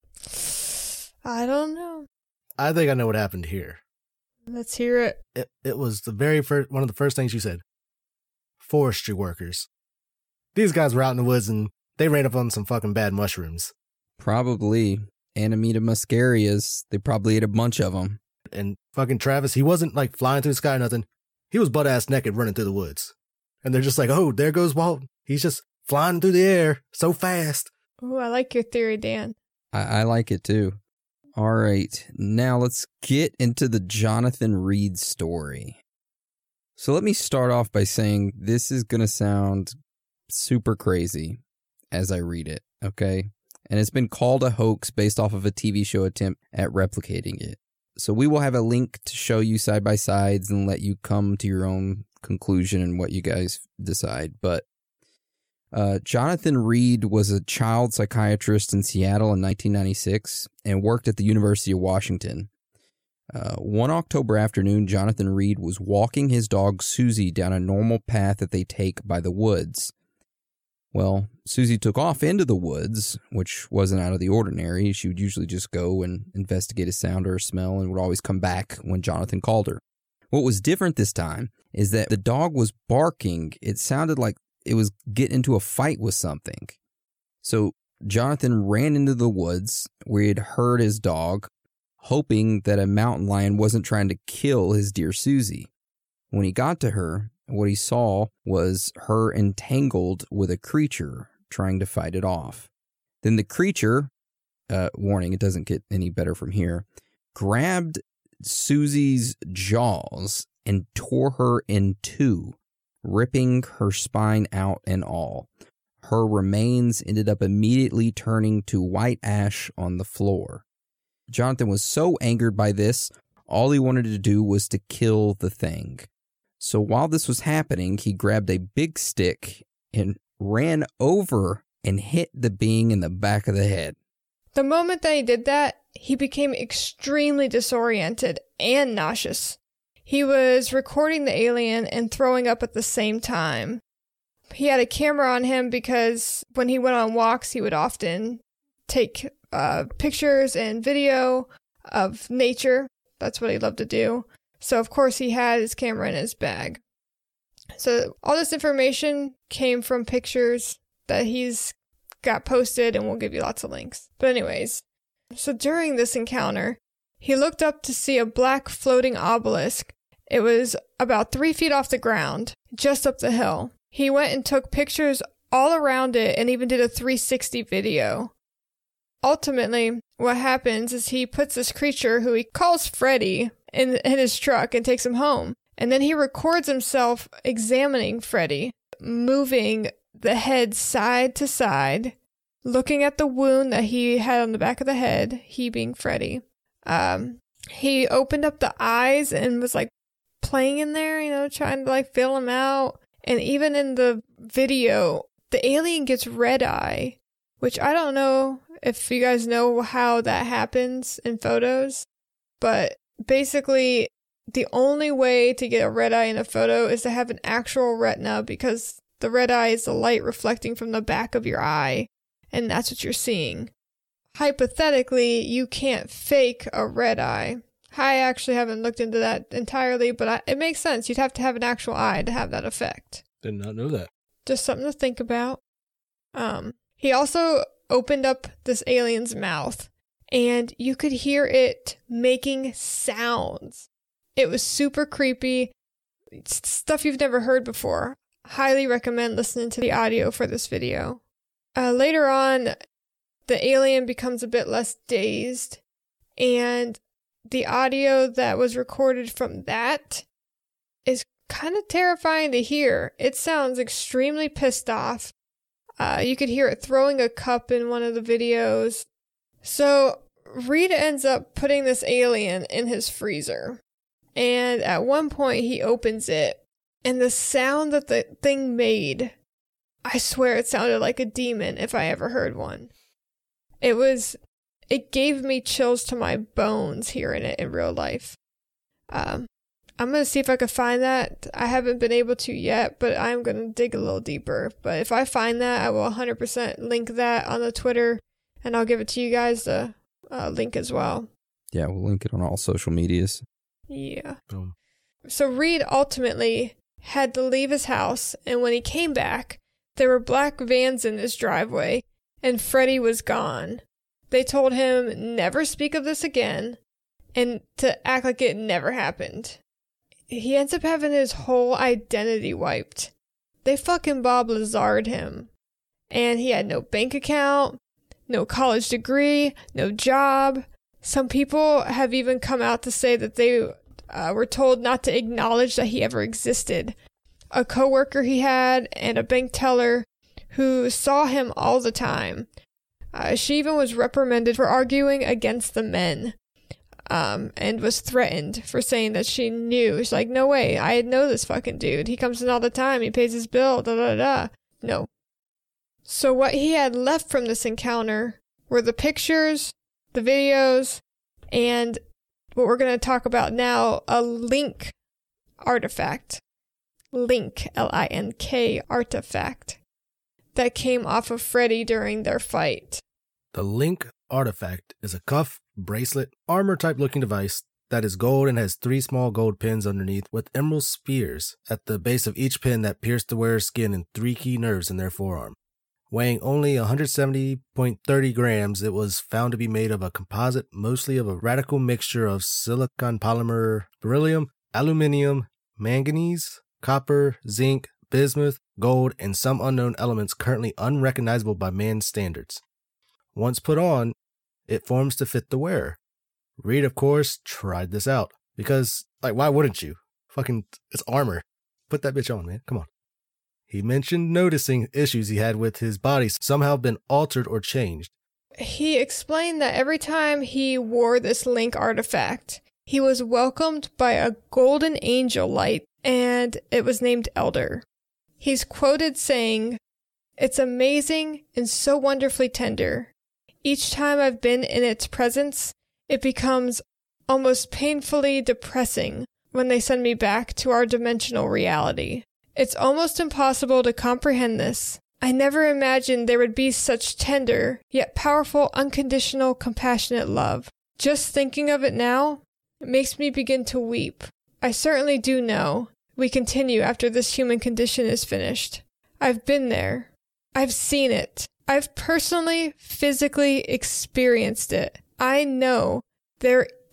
I don't know. I think I know what happened here. Let's hear it. It, it was the very first, one of the first things you said. Forestry workers. These guys were out in the woods and they ran up on some fucking bad mushrooms. Probably. Amanita muscarias. They probably ate a bunch of them. And fucking Travis, he wasn't like flying through the sky or nothing. He was butt-ass naked running through the woods. And they're just like, oh, there goes Walt. He's just flying through the air so fast. Oh, I like your theory, Dan. I, I like it too. All right. Now let's get into the Jonathan Reed story. So let me start off by saying this is going to sound super crazy as I read it, okay? And it's been called a hoax based off of a T V show attempt at replicating it. So we will have a link to show you side by sides and let you come to your own conclusion and what you guys decide. But uh, Jonathan Reed was a child psychiatrist in Seattle in nineteen ninety-six and worked at the University of Washington. Uh, one October afternoon, Jonathan Reed was walking his dog Susie down a normal path that they take by the woods. Well, Susie took off into the woods, which wasn't out of the ordinary. She would usually just go and investigate a sound or a smell and would always come back when Jonathan called her. What was different this time is that the dog was barking. It sounded like it was getting into a fight with something. So Jonathan ran into the woods where he had heard his dog, hoping that a mountain lion wasn't trying to kill his dear Susie. When he got to her, what he saw was her entangled with a creature trying to fight it off. Then the creature, uh, warning, it doesn't get any better from here, grabbed Susie's jaws and tore her in two, ripping her spine out and all. Her remains ended up immediately turning to white ash on the floor. Jonathan was so angered by this, all he wanted to do was to kill the thing. So while this was happening, he grabbed a big stick and ran over and hit the being in the back of the head. The moment that he did that, he became extremely disoriented and nauseous. He was recording the alien and throwing up at the same time. He had a camera on him because when he went on walks, he would often take uh, pictures and video of nature. That's what he loved to do. So, of course, he had his camera in his bag. So, all this information came from pictures that he's got posted, and we'll give you lots of links. But anyways, so during this encounter, He looked up to see a black floating obelisk. It was about three feet off the ground, just up the hill. He went and took pictures all around it and even did a three sixty video. Ultimately, what happens is he puts this creature, who he calls Freddy, in, in his truck and takes him home. And then he records himself examining Freddy, moving the head side to side, looking at the wound that he had on the back of the head, he being Freddy. Um, he opened up the eyes and was like playing in there, you know, trying to like fill him out. And even in the video, the alien gets red eye, which I don't know if you guys know how that happens in photos, but basically the only way to get a red eye in a photo is to have an actual retina, because the red eye is the light reflecting from the back of your eye, and that's what you're seeing. Hypothetically, you can't fake a red eye. I actually haven't looked into that entirely, but I, it makes sense. You'd have to have an actual eye to have that effect. Did not know that. Just something to think about. Um, he also opened up this alien's mouth, and you could hear it making sounds. It was super creepy. It's stuff you've never heard before. Highly recommend listening to the audio for this video. Uh, later on, the alien becomes a bit less dazed, and the audio that was recorded from that is kind of terrifying to hear. It sounds extremely pissed off. Uh, you could hear it throwing a cup in one of the videos. So Reed ends up putting this alien in his freezer. And at one point he opens it, and the sound that the thing made, I swear it sounded like a demon if I ever heard one. It was, it gave me chills to my bones hearing it in real life. Um, I'm going to see if I can find that. I haven't been able to yet, but I'm going to dig a little deeper. But if I find that, I will one hundred percent link that on the Twitter, and I'll give it to you guys, the uh, link as well. Yeah, we'll link it on all social medias. Yeah. Boom. So Reed ultimately had to leave his house, and when he came back, there were black vans in his driveway, and Freddy was gone. They told him never speak of this again, and to act like it never happened. He ends up having his whole identity wiped. They fucking Bob Lazard him. And he had no bank account, no college degree, no job. Some people have even come out to say that they uh, were told not to acknowledge that he ever existed. A coworker he had and a bank teller who saw him all the time. Uh, she even was reprimanded for arguing against the men. Um, and was threatened for saying that she knew. She's like, no way, I know this fucking dude. He comes in all the time, he pays his bill, da da da. No. So what he had left from this encounter were the pictures, the videos, and what we're going to talk about now, a Link artifact. Link, L I N K artifact that came off of Freddy during their fight. The Link artifact is a cuff, bracelet, armor-type looking device that is gold and has three small gold pins underneath with emerald spears at the base of each pin that pierce the wearer's skin and three key nerves in their forearm. Weighing only one hundred seventy point three zero grams, it was found to be made of a composite, mostly of a radical mixture of silicon polymer, beryllium, aluminium, manganese, copper, zinc, bismuth, gold, and some unknown elements currently unrecognizable by man's standards. Once put on, it forms to fit the wearer. Reed, of course, tried this out. Because, like, why wouldn't you? Fucking, it's armor. Put that bitch on, man. Come on. He mentioned noticing issues he had with his body somehow been altered or changed. He explained that every time he wore this Link artifact, he was welcomed by a golden angel light, and it was named Elder. He's quoted saying, "It's amazing and so wonderfully tender. Each time I've been in its presence, it becomes almost painfully depressing when they send me back to our dimensional reality. It's almost impossible to comprehend this. I never imagined there would be such tender, yet powerful, unconditional, compassionate love. Just thinking of it now, it makes me begin to weep. I certainly do know we continue after this human condition is finished. I've been there. I've seen it. I've personally, physically experienced it. I know there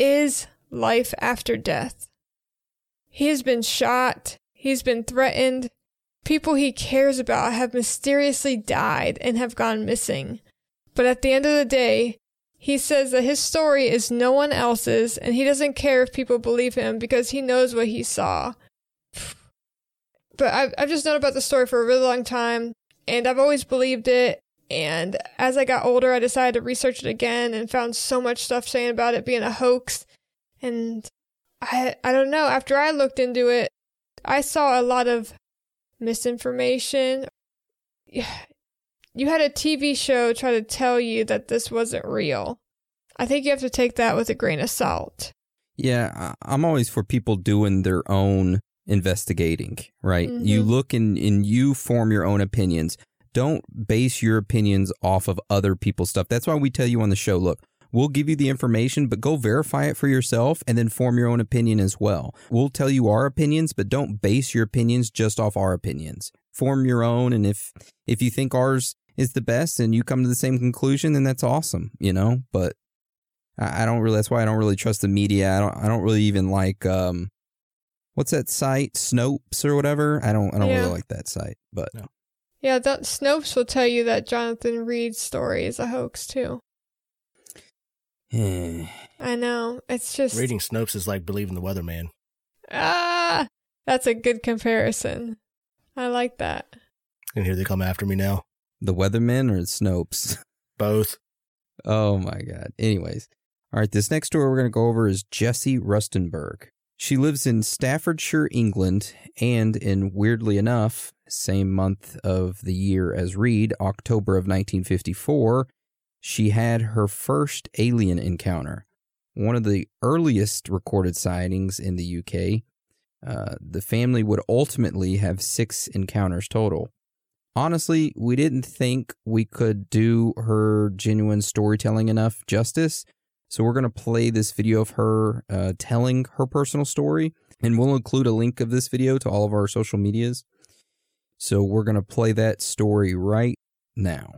is life after death. He has been shot, he's been threatened, people he cares about have mysteriously died and have gone missing. But at the end of the day, he says that his story is no one else's, and he doesn't care if people believe him because he knows what he saw. But I've, I've just known about the story for a really long time, and I've always believed it. And as I got older, I decided to research it again and found so much stuff saying about it being a hoax. And I I don't know, after I looked into it, I saw a lot of misinformation. You had a T V show try to tell you that this wasn't real. I think you have to take that with a grain of salt. Yeah, I'm always for people doing their own investigating, right? Mm-hmm. You look and, and you form your own opinions. Don't base your opinions off of other people's stuff. That's why we tell you on the show, look, we'll give you the information, but go verify it for yourself and then form your own opinion as well. We'll tell you our opinions, but don't base your opinions just off our opinions. Form your own, and if if you think ours is the best and you come to the same conclusion, then that's awesome, you know? But I, I don't really, that's why I don't really trust the media. I don't I don't really even like, um, what's that site? Snopes or whatever? I don't I don't yeah. really like that site, but no. Yeah, that Snopes will tell you that Jonathan Reed's story is a hoax, too. I know. It's just... Reading Snopes is like believing the weatherman. Ah! That's a good comparison. I like that. And here they come after me now. The weatherman or Snopes? Both. Oh, my God. Anyways. All right, this next story we're going to go over is Jessie Rustenberg. She lives in Staffordshire, England, and in, weirdly enough, same month of the year as Reed, October of nineteen fifty-four, she had her first alien encounter, one of the earliest recorded sightings in the U K. Uh, the family would ultimately have six encounters total. Honestly, we didn't think we could do her genuine storytelling enough justice, so we're going to play this video of her uh, telling her personal story, and we'll include a link of this video to all of our social medias. So we're going to play that story right now.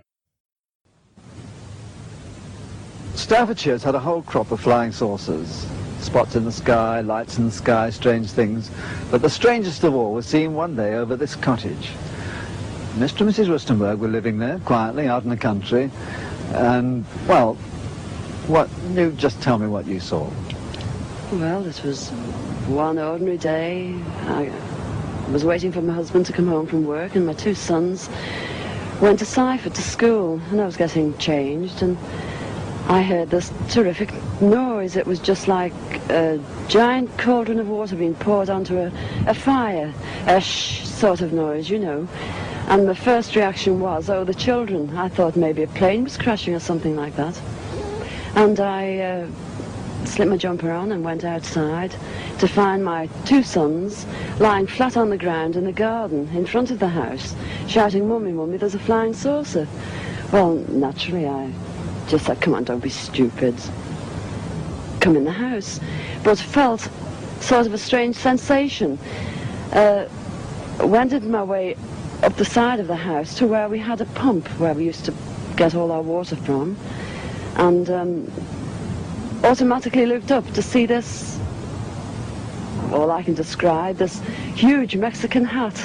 Staffordshire's had a whole crop of flying saucers. Spots in the sky, lights in the sky, strange things. But the strangest of all was seen one day over this cottage. Mister and Missus Rustenberg were living there, quietly, out in the country. And, well, what, you just tell me what you saw. Well, it was one ordinary day. I was waiting for my husband to come home from work, and my two sons went to Seifert to school, and I was getting changed, and I heard this terrific noise. It was just like a giant cauldron of water being poured onto a, a fire, a shh sort of noise, you know. And my first reaction was, oh, the children. I thought maybe a plane was crashing or something like that. And I uh, slipped my jumper on and went outside to find my two sons lying flat on the ground in the garden in front of the house, shouting, "Mummy, Mummy, there's a flying saucer." Well, naturally, I just said, "Come on, don't be stupid. Come in the house." But felt sort of a strange sensation. Uh, wended my way up the side of the house to where we had a pump where we used to get all our water from, and um, automatically looked up to see this, all I can describe, this huge Mexican hat.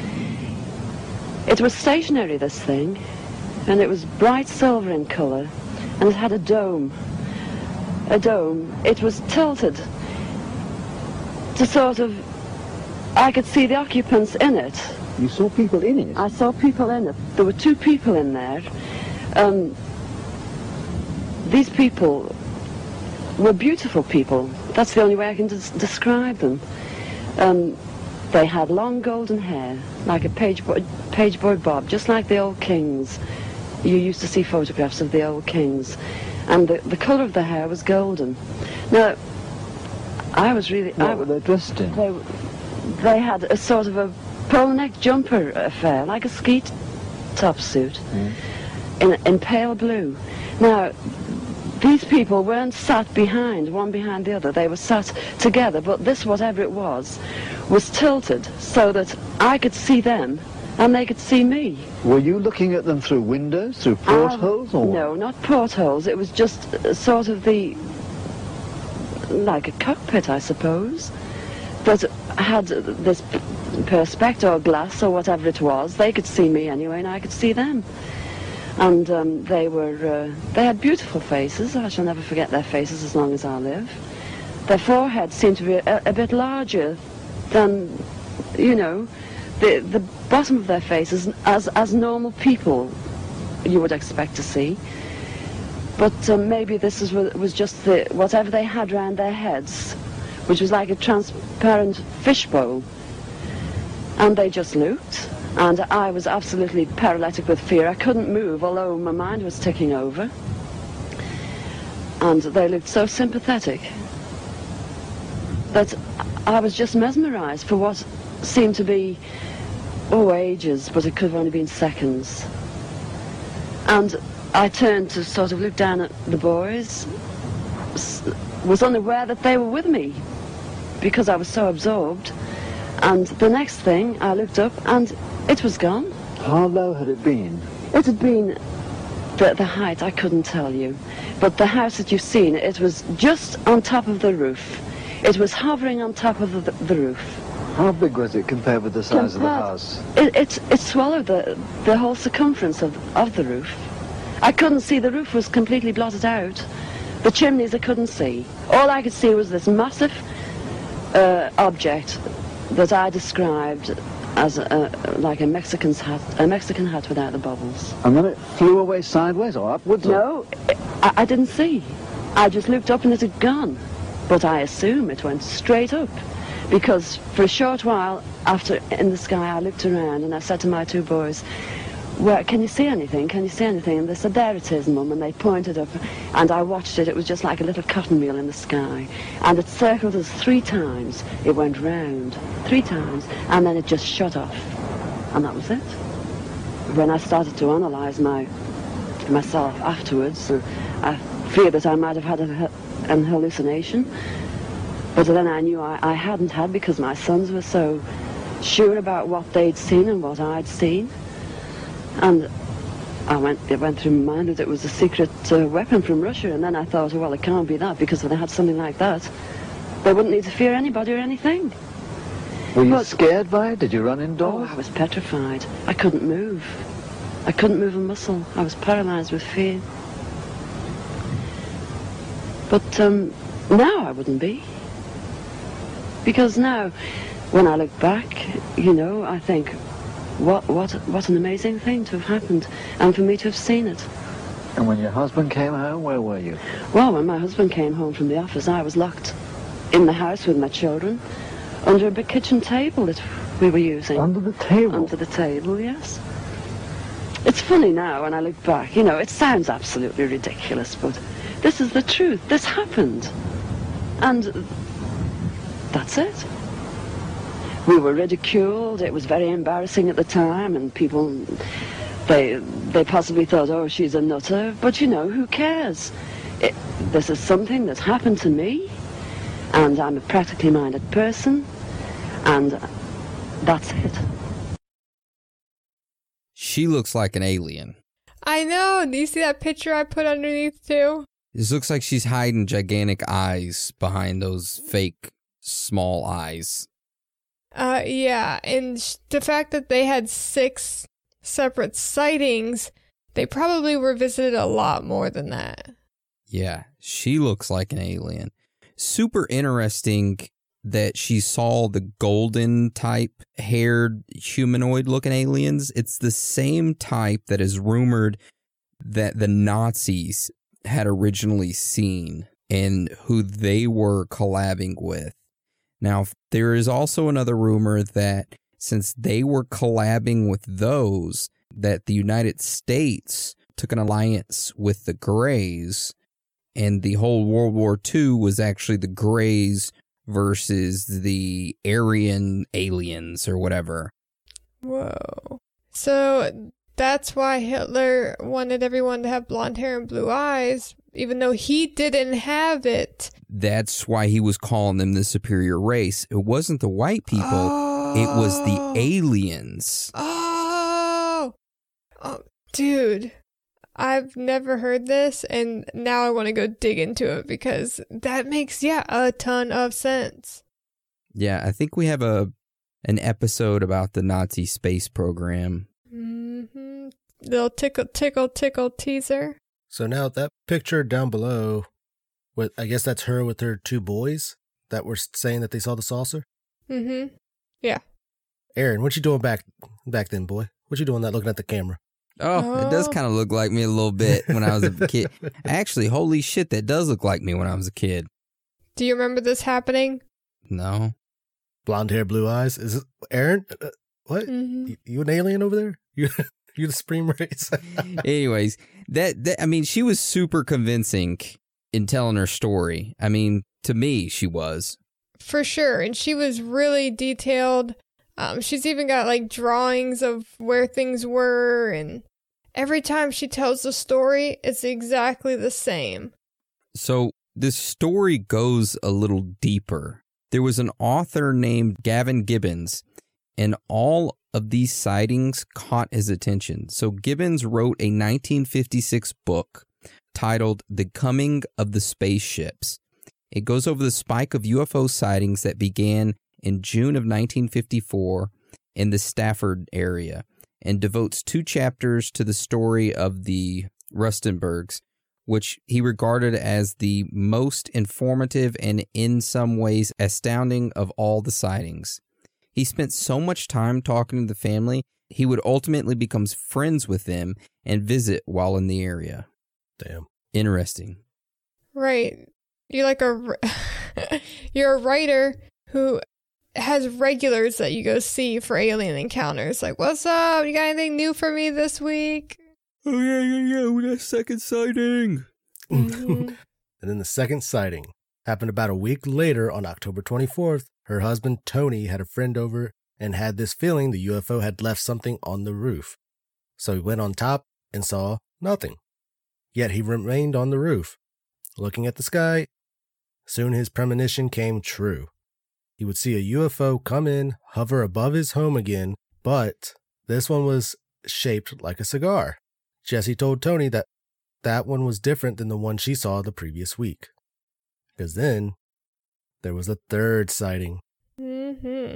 It was stationary, this thing, and it was bright silver in colour, and it had a dome. A dome. It was tilted to sort of, I could see the occupants in it. You saw people in it? I saw people in it. There were two people in there. Um, these people were beautiful people. That's the only way I can des describe them. Um, they had long golden hair, like a page boy, page boy bob, just like the old kings. You used to see photographs of the old kings. And the, the colour of the hair was golden. Now, I was really... What I, were they dressed in? They, they had a sort of a polo neck jumper affair, like a ski top suit, mm. in, in pale blue. Now, these people weren't sat behind, one behind the other. They were sat together, but this, whatever it was, was tilted so that I could see them and they could see me. Were you looking at them through windows, through portholes? Um, or no, not portholes. It was just uh, sort of the like a cockpit, I suppose, that had this perspex or glass or whatever it was. They could see me anyway, and I could see them. And um, they were, uh, they had beautiful faces. I shall never forget their faces as long as I live. Their foreheads seemed to be a, a bit larger than, you know, the the bottom of their faces as as normal people you would expect to see. But um, maybe this is, was just the, whatever they had round their heads, which was like a transparent fishbowl. And they just looked, and I was absolutely paralytic with fear. I couldn't move, although my mind was ticking over. And they looked so sympathetic that I was just mesmerized for what seemed to be, oh, ages, but it could have only been seconds. And I turned to sort of look down at the boys, was unaware that they were with me because I was so absorbed. And the next thing, I looked up and it was gone. How low had it been? It had been, the, the height, I couldn't tell you. But the house that you've seen, it was just on top of the roof. It was hovering on top of the, the roof. How big was it compared with the size compared, of the house? It, it, it swallowed the, the whole circumference of, of the roof. I couldn't see, the roof was completely blotted out. The chimneys I couldn't see. All I could see was this massive uh, object that I described as a, like a Mexican's hat, a Mexican hat without the bubbles. And then it flew away sideways or upwards? No, it, I, I didn't see. I just looked up and it had gone. But I assume it went straight up, because for a short while after in the sky I looked around and I said to my two boys, "Where, can you see anything? Can you see anything?" And they said, "There it is, Mum," and they pointed up, and I watched it. It was just like a little cotton reel in the sky, and it circled us three times. It went round three times, and then it just shut off, and that was it. When I started to analyse my myself afterwards, uh, I feared that I might have had a, an hallucination, but then I knew I, I hadn't had, because my sons were so sure about what they'd seen and what I'd seen. And I went, it went through my mind that it was a secret uh, weapon from Russia, and then I thought, well, it can't be that, because if they had something like that, they wouldn't need to fear anybody or anything. Were you but, scared by it? Did you run indoors? Oh, I was petrified. I couldn't move. I couldn't move a muscle. I was paralyzed with fear. But um, now I wouldn't be. Because now, when I look back, you know, I think, What, what, what an amazing thing to have happened, and for me to have seen it. And when your husband came home, where were you? Well, when my husband came home from the office, I was locked in the house with my children, under a big kitchen table that we were using. Under the table? Under the table, yes. It's funny now when I look back, you know, it sounds absolutely ridiculous, but this is the truth. This happened. And that's it. We were ridiculed. It was very embarrassing at the time, and people, they they possibly thought, oh, she's a nutter. But, you know, who cares? It, this is something that's happened to me, and I'm a practically minded person, and that's it. She looks like an alien. I know. Do you see that picture I put underneath, too? This looks like she's hiding gigantic eyes behind those fake small eyes. Uh, yeah, and sh- the fact that they had six separate sightings, they probably were visited a lot more than that. Yeah, she looks like an alien. Super interesting that she saw the golden type haired humanoid looking aliens. It's the same type that is rumored that the Nazis had originally seen and who they were collabing with. Now, there is also another rumor that since they were collabing with those, that the United States took an alliance with the Greys, and the whole World War Two was actually the Greys versus the Aryan aliens or whatever. Whoa. So that's why Hitler wanted everyone to have blonde hair and blue eyes, even though he didn't have it. That's why he was calling them the superior race. It wasn't the white people. Oh. It was the aliens. Oh. Oh, dude. I've never heard this, and now I want to go dig into it because that makes, yeah, a ton of sense. Yeah, I think we have a an episode about the Nazi space program. Mm-hmm. Little tickle, tickle, tickle teaser. So now that picture down below, with I guess that's her with her two boys that were saying that they saw the saucer? Mm-hmm. Yeah. Aaron, what you doing back back then, boy? What you doing that looking at the camera? Oh, oh. It does kind of look like me a little bit when I was a kid. Actually, holy shit, that does look like me when I was a kid. Do you remember this happening? No. Blonde hair, blue eyes. Is it Aaron? Uh, what? Mm-hmm. You, you an alien over there? You you the Supreme Race? Anyways, that, that I mean, she was super convincing in telling her story. I mean, to me, she was. For sure. And she was really detailed. Um, she's even got like drawings of where things were. And every time she tells the story, it's exactly the same. So this story goes a little deeper. There was an author named Gavin Gibbons, and all of these sightings caught his attention. So Gibbons wrote a nineteen fifty-six book titled The Coming of the Spaceships. It goes over the spike of U F O sightings that began in June of nineteen fifty-four in the Stafford area, and devotes two chapters to the story of the Rustenbergs, which he regarded as the most informative and in some ways astounding of all the sightings. He spent so much time talking to the family, he would ultimately become friends with them and visit while in the area. Damn. Interesting. Right. You're like a, you're a writer who has regulars that you go see for alien encounters. Like, what's up? You got anything new for me this week? Oh, yeah, yeah, yeah. We got a second sighting. Mm-hmm. And then the second sighting happened about a week later on October twenty-fourth. Her husband, Tony, had a friend over and had this feeling the U F O had left something on the roof. So he went on top and saw nothing. Yet he remained on the roof, looking at the sky. Soon his premonition came true. He would see a U F O come in, hover above his home again, but this one was shaped like a cigar. Jessie told Tony that that one was different than the one she saw the previous week. Because then there was a third sighting. Mm-hmm.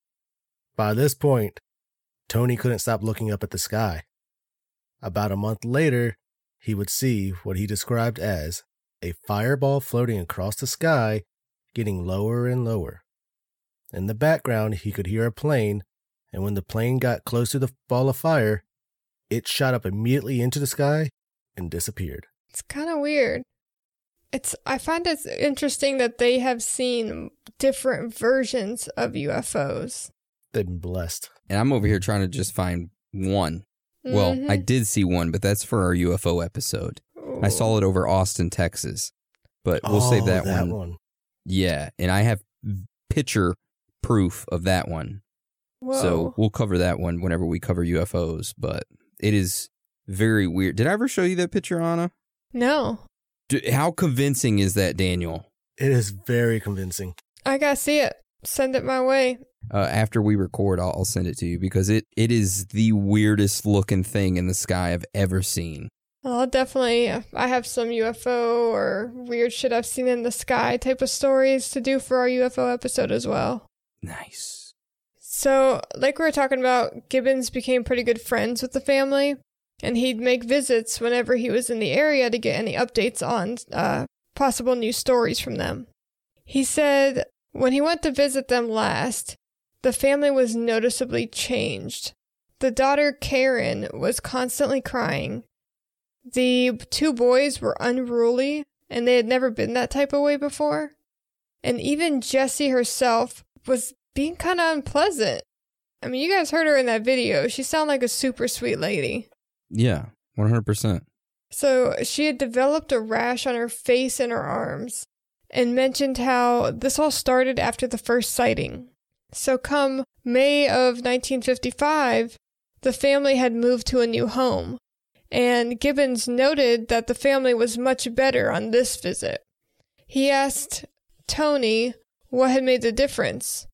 By this point, Tony couldn't stop looking up at the sky. About a month later, he would see what he described as a fireball floating across the sky, getting lower and lower. In the background, he could hear a plane, and when the plane got close to the ball of fire, it shot up immediately into the sky and disappeared. It's kind of weird. It's I find it interesting that they have seen different versions of U F Os. They've been blessed. And I'm over here trying to just find one. Mm-hmm. Well, I did see one, but that's for our U F O episode. Ooh. I saw it over Austin, Texas. But we'll oh, save that, that one. one. Yeah, and I have picture proof of that one. Whoa. So we'll cover that one whenever we cover U F Os, but it is very weird. Did I ever show you that picture, Anna? No. Do, how convincing is that, Daniel? It is very convincing. I gotta see it. Send it my way. Uh, after we record, I'll, I'll send it to you because it, it is the weirdest looking thing in the sky I've ever seen. Well, I'll definitely, I have some U F O or weird shit I've seen in the sky type of stories to do for our U F O episode as well. Nice. So, like we were talking about, Gibbons became pretty good friends with the family, and he'd make visits whenever he was in the area to get any updates on uh, possible new stories from them. He said when he went to visit them last, the family was noticeably changed. The daughter, Karen, was constantly crying. The two boys were unruly, and they had never been that type of way before. And even Jessie herself was being kind of unpleasant. I mean, you guys heard her in that video. She sounded like a super sweet lady. Yeah, one hundred percent. So she had developed a rash on her face and her arms, and mentioned how this all started after the first sighting. So come May of nineteen fifty-five, the family had moved to a new home, and Gibbons noted that the family was much better on this visit. He asked Tony what had made the difference,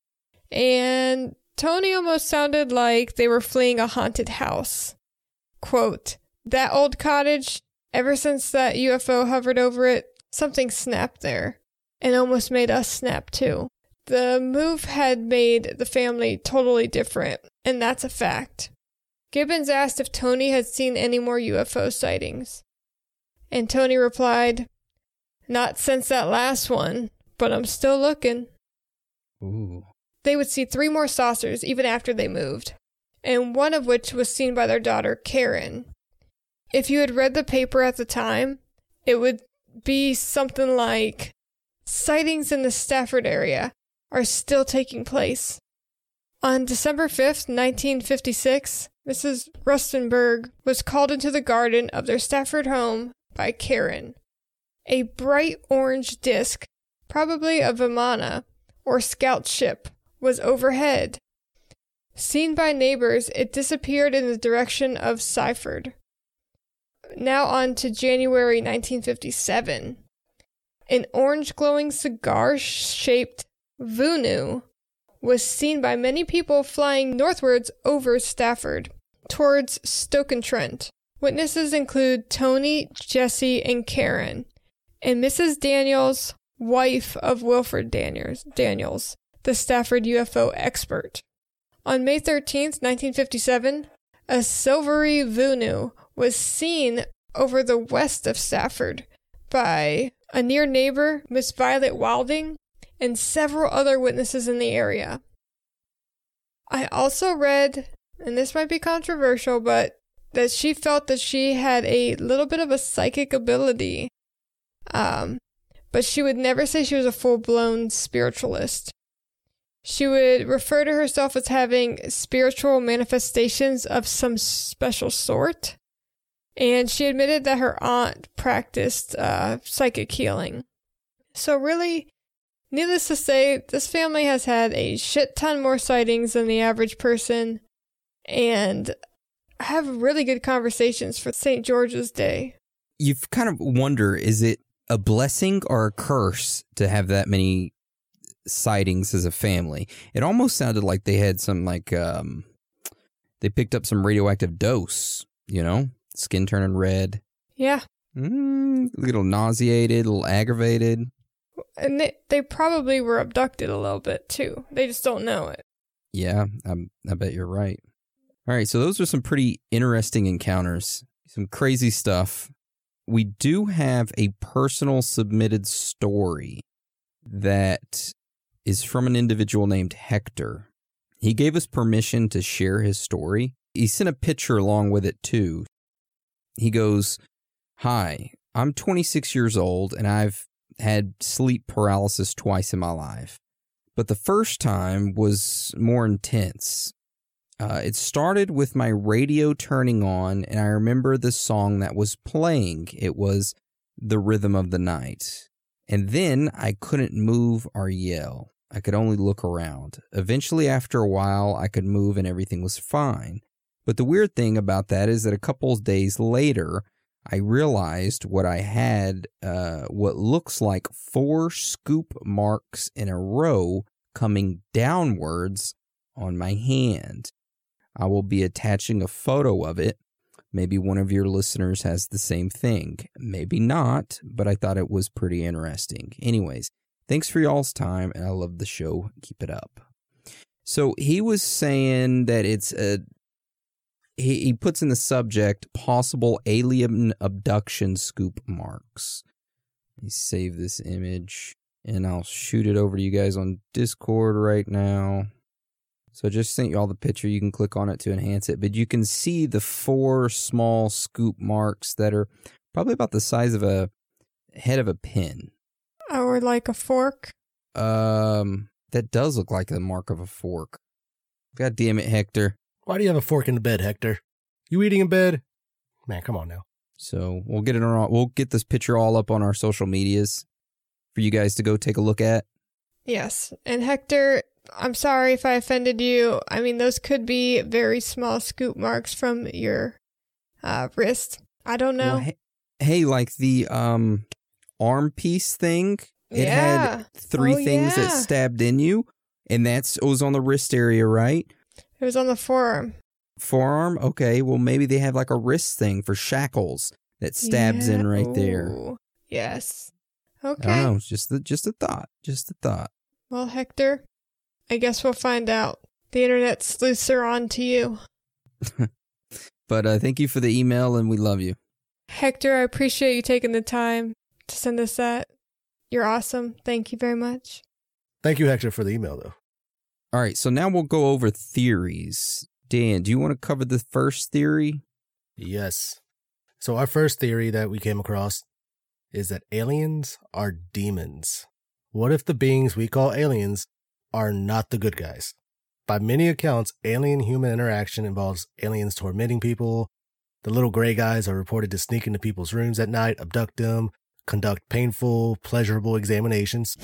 and Tony almost sounded like they were fleeing a haunted house. Quote, that old cottage, ever since that U F O hovered over it, something snapped there and almost made us snap too. The move had made the family totally different, and that's a fact. Gibbons asked if Tony had seen any more U F O sightings. And Tony replied, "Not since that last one, but I'm still looking." Ooh. They would see three more saucers even after they moved, and one of which was seen by their daughter, Karen. If you had read the paper at the time, it would be something like, "Sightings in the Stafford area are still taking place." On December fifth, nineteen fifty-six, Missus Rustenberg was called into the garden of their Stafford home by Karen. A bright orange disc, probably a Vimana or scout ship, was overhead. Seen by neighbors, it disappeared in the direction of Seaford. Now on to January nineteen fifty-seven. An orange glowing cigar-shaped Vunu was seen by many people flying northwards over Stafford, towards Stoke-on-Trent. Witnesses include Tony, Jesse, and Karen, and Missus Daniels, wife of Wilfred Daniels, Daniels, the Stafford U F O expert. On May thirteenth, nineteen fifty-seven, a silvery Vunu was seen over the west of Stafford by a near neighbor, Miss Violet Wilding, and several other witnesses in the area. I also read, and this might be controversial, but that she felt that she had a little bit of a psychic ability. Um, but she would never say she was a full-blown spiritualist. She would refer to herself as having spiritual manifestations of some special sort, and she admitted that her aunt practiced uh, psychic healing. So really, needless to say, this family has had a shit ton more sightings than the average person, and have really good conversations for Saint George's Day. You kind of wonder, is it a blessing or a curse to have that many sightings as a family? It almost sounded like they had some, like, um, they picked up some radioactive dose, you know? Skin turning red. Yeah. Mm, a little nauseated, a little aggravated. And they, they probably were abducted a little bit, too. They just don't know it. Yeah, I'm, I bet you're right. All right, so those are some pretty interesting encounters. Some crazy stuff. We do have a personal submitted story that is from an individual named Hector. He gave us permission to share his story. He sent a picture along with it, too. He goes, "Hi, I'm twenty-six years old, and I've had sleep paralysis twice in my life. But the first time was more intense. Uh, it started with my radio turning on, and I remember the song that was playing. It was The Rhythm of the Night. And then I couldn't move or yell. I could only look around. Eventually, after a while, I could move and everything was fine. But the weird thing about that is that a couple of days later, I realized what I had, uh, what looks like four scoop marks in a row coming downwards on my hand. I will be attaching a photo of it. Maybe one of your listeners has the same thing. Maybe not, but I thought it was pretty interesting. Anyways, thanks for y'all's time, and I love the show. Keep it up." So he was saying that it's a, he, he puts in the subject, possible alien abduction scoop marks. Let me save this image, and I'll shoot it over to you guys on Discord right now. So I just sent you all the picture. You can click on it to enhance it. But you can see the four small scoop marks that are probably about the size of a head of a pin. Or like a fork. Um, that does look like the mark of a fork. God damn it, Hector. Why do you have a fork in the bed, Hector? You eating in bed? Man, come on now. So we'll get it on. We'll get this picture all up on our social medias for you guys to go take a look at. Yes. And Hector, I'm sorry if I offended you. I mean, those could be very small scoop marks from your uh, wrist. I don't know. Well, hey, hey, like the um arm piece thing. It yeah. had three oh, things yeah. that stabbed in you, and that's it was on the wrist area, right? It was on the forearm. forearm? Okay, well, maybe they have like a wrist thing for shackles that stabs Yeah. in right there. Ooh, yes. I Okay. don't know. It's just, the, just a thought. Just a thought. Well, Hector, I guess we'll find out. The internet sleuths are on to you. But uh, thank you for the email, and we love you. Hector, I appreciate you taking the time to send us that. You're awesome. Thank you very much. Thank you, Hector, for the email, though. All right, so now we'll go over theories. Dan, do you want to cover the first theory? Yes. So our first theory that we came across is that aliens are demons. What if the beings we call aliens are not the good guys? By many accounts, alien-human interaction involves aliens tormenting people. The little gray guys are reported to sneak into people's rooms at night, abduct them, conduct painful, pleasurable examinations,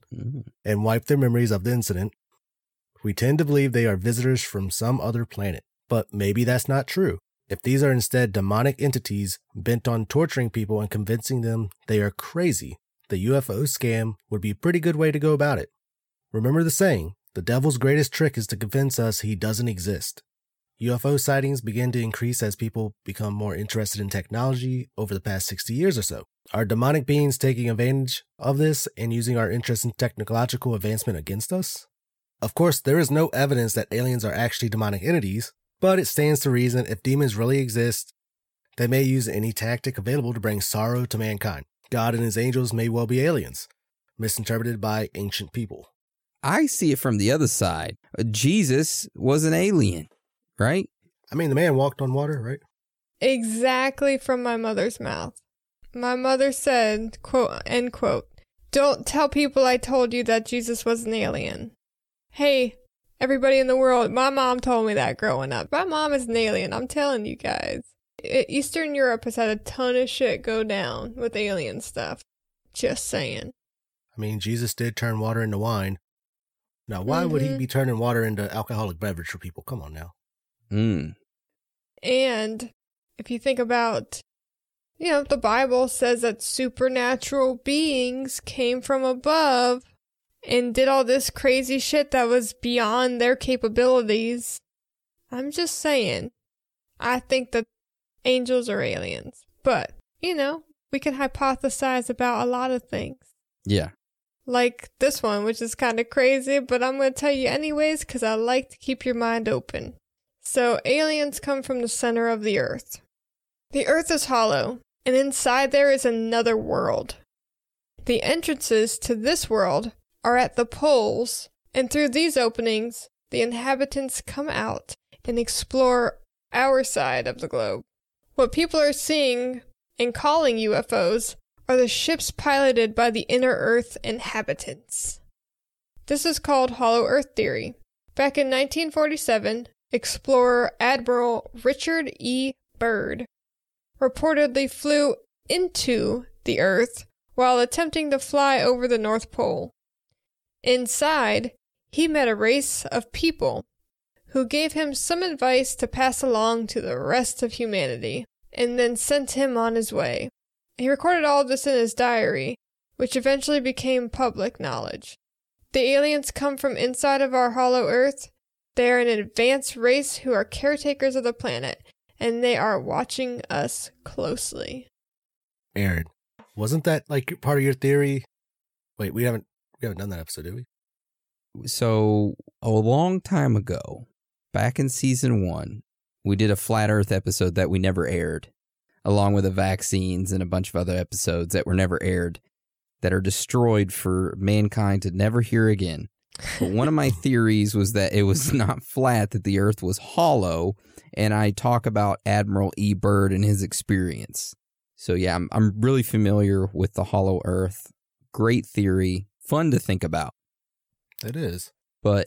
and wipe their memories of the incident. We tend to believe they are visitors from some other planet, but maybe that's not true. If these are instead demonic entities bent on torturing people and convincing them they are crazy, the U F O scam would be a pretty good way to go about it. Remember the saying, the devil's greatest trick is to convince us he doesn't exist. U F O sightings begin to increase as people become more interested in technology over the past sixty years or so. Are demonic beings taking advantage of this and using our interest in technological advancement against us? Of course, there is no evidence that aliens are actually demonic entities, but it stands to reason if demons really exist, they may use any tactic available to bring sorrow to mankind. God and his angels may well be aliens, misinterpreted by ancient people. I see it from the other side. Jesus was an alien, right? I mean, the man walked on water, right? Exactly from my mother's mouth. My mother said, quote, end quote, "Don't tell people I told you that Jesus was an alien." Hey, everybody in the world, my mom told me that growing up. My mom is an alien, I'm telling you guys. Eastern Europe has had a ton of shit go down with alien stuff. Just saying. I mean, Jesus did turn water into wine. Now, why mm-hmm. would he be turning water into alcoholic beverage for people? Come on now. Mm. And if you think about, you know, the Bible says that supernatural beings came from above and did all this crazy shit that was beyond their capabilities. I'm just saying, I think that angels are aliens. But, you know, we can hypothesize about a lot of things. Yeah. Like this one, which is kind of crazy, but I'm going to tell you anyways because I like to keep your mind open. So, aliens come from the center of the earth. The earth is hollow, and inside there is another world. The entrances to this world are at the poles, and through these openings, the inhabitants come out and explore our side of the globe. What people are seeing and calling U F Os are the ships piloted by the inner Earth inhabitants. This is called Hollow Earth theory. Back in nineteen forty-seven, explorer Admiral Richard E. Byrd reportedly flew into the Earth while attempting to fly over the North Pole. Inside, he met a race of people who gave him some advice to pass along to the rest of humanity, and then sent him on his way. He recorded all of this in his diary, which eventually became public knowledge. The aliens come from inside of our hollow Earth. They are an advanced race who are caretakers of the planet, and they are watching us closely. Aaron, wasn't that like part of your theory? Wait, we haven't we haven't done that episode, did we? So a long time ago, back in season one, we did a Flat Earth episode that we never aired, along with the vaccines and a bunch of other episodes that were never aired, that are destroyed for mankind to never hear again. But one of my theories was that it was not flat, that the Earth was hollow, and I talk about Admiral E. Byrd and his experience. So yeah, I'm, I'm really familiar with the hollow Earth. Great theory, fun to think about. It is. But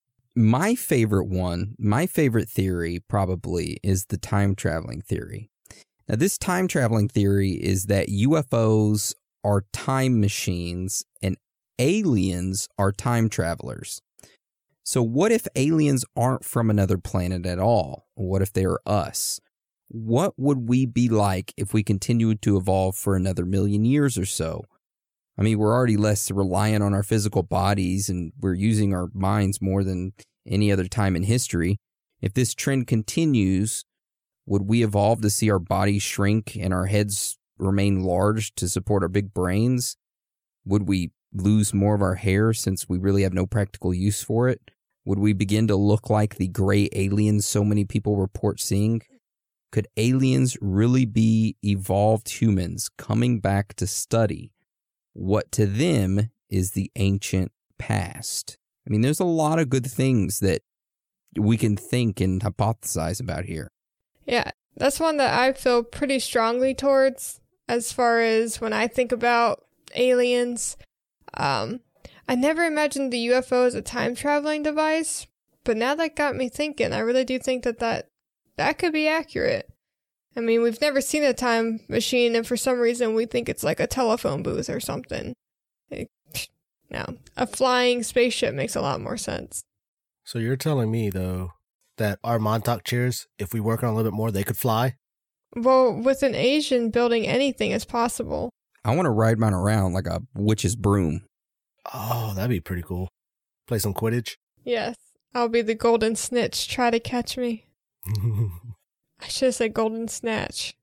my favorite one, my favorite theory probably is the time traveling theory. Now, this time traveling theory is that U F Os are time machines and aliens are time travelers. So what if aliens aren't from another planet at all? What if they're us? What would we be like if we continued to evolve for another million years or so? I mean, we're already less reliant on our physical bodies and we're using our minds more than any other time in history. If this trend continues, would we evolve to see our bodies shrink and our heads remain large to support our big brains? Would we lose more of our hair since we really have no practical use for it? Would we begin to look like the gray aliens so many people report seeing? Could aliens really be evolved humans coming back to study what to them is the ancient past? I mean, there's a lot of good things that we can think and hypothesize about here. Yeah, that's one that I feel pretty strongly towards as far as when I think about aliens. Um, I never imagined the U F O as a time-traveling device, but now that got me thinking. I really do think that that, that could be accurate. I mean, we've never seen a time machine, and for some reason we think it's like a telephone booth or something. It, no, a flying spaceship makes a lot more sense. So you're telling me, though, that our Montauk chairs, if we work on a little bit more, they could fly? Well, with an Asian, building anything is possible. I want to ride mine around like a witch's broom. Oh, that'd be pretty cool. Play some Quidditch? Yes, I'll be the golden snitch. Try to catch me. I should have said golden snatch.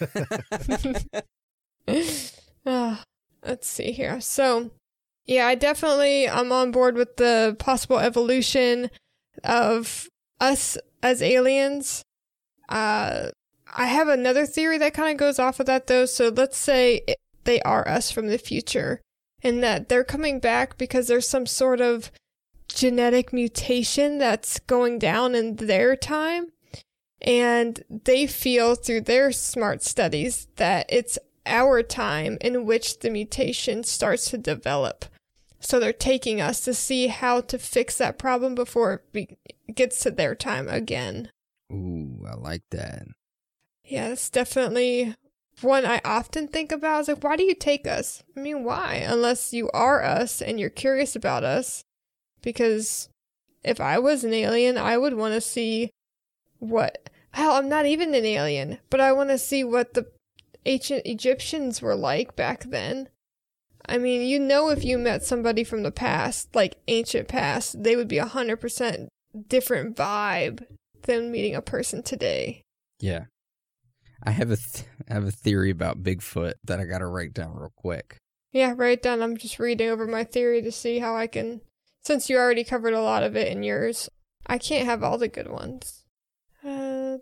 uh, let's see here. So, yeah, I definitely am on board with the possible evolution of us as aliens. Uh, I have another theory that kind of goes off of that, though. So let's say it, they are us from the future, and that they're coming back because there's some sort of genetic mutation that's going down in their time. And they feel through their smart studies that it's our time in which the mutation starts to develop. So they're taking us to see how to fix that problem before it be- gets to their time again. Ooh, I like that. Yeah, it's definitely one I often think about. Is like, why do you take us? I mean, why? Unless you are us and you're curious about us. Because if I was an alien, I would want to see what... Hell, I'm not even an alien, but I want to see what the ancient Egyptians were like back then. I mean, you know, if you met somebody from the past, like ancient past, they would be a hundred percent different vibe than meeting a person today. Yeah. I have a th- I have a theory about Bigfoot that I got to write down real quick. Yeah, write down. I'm just reading over my theory to see how I can, since you already covered a lot of it in yours, I can't have all the good ones. Uh,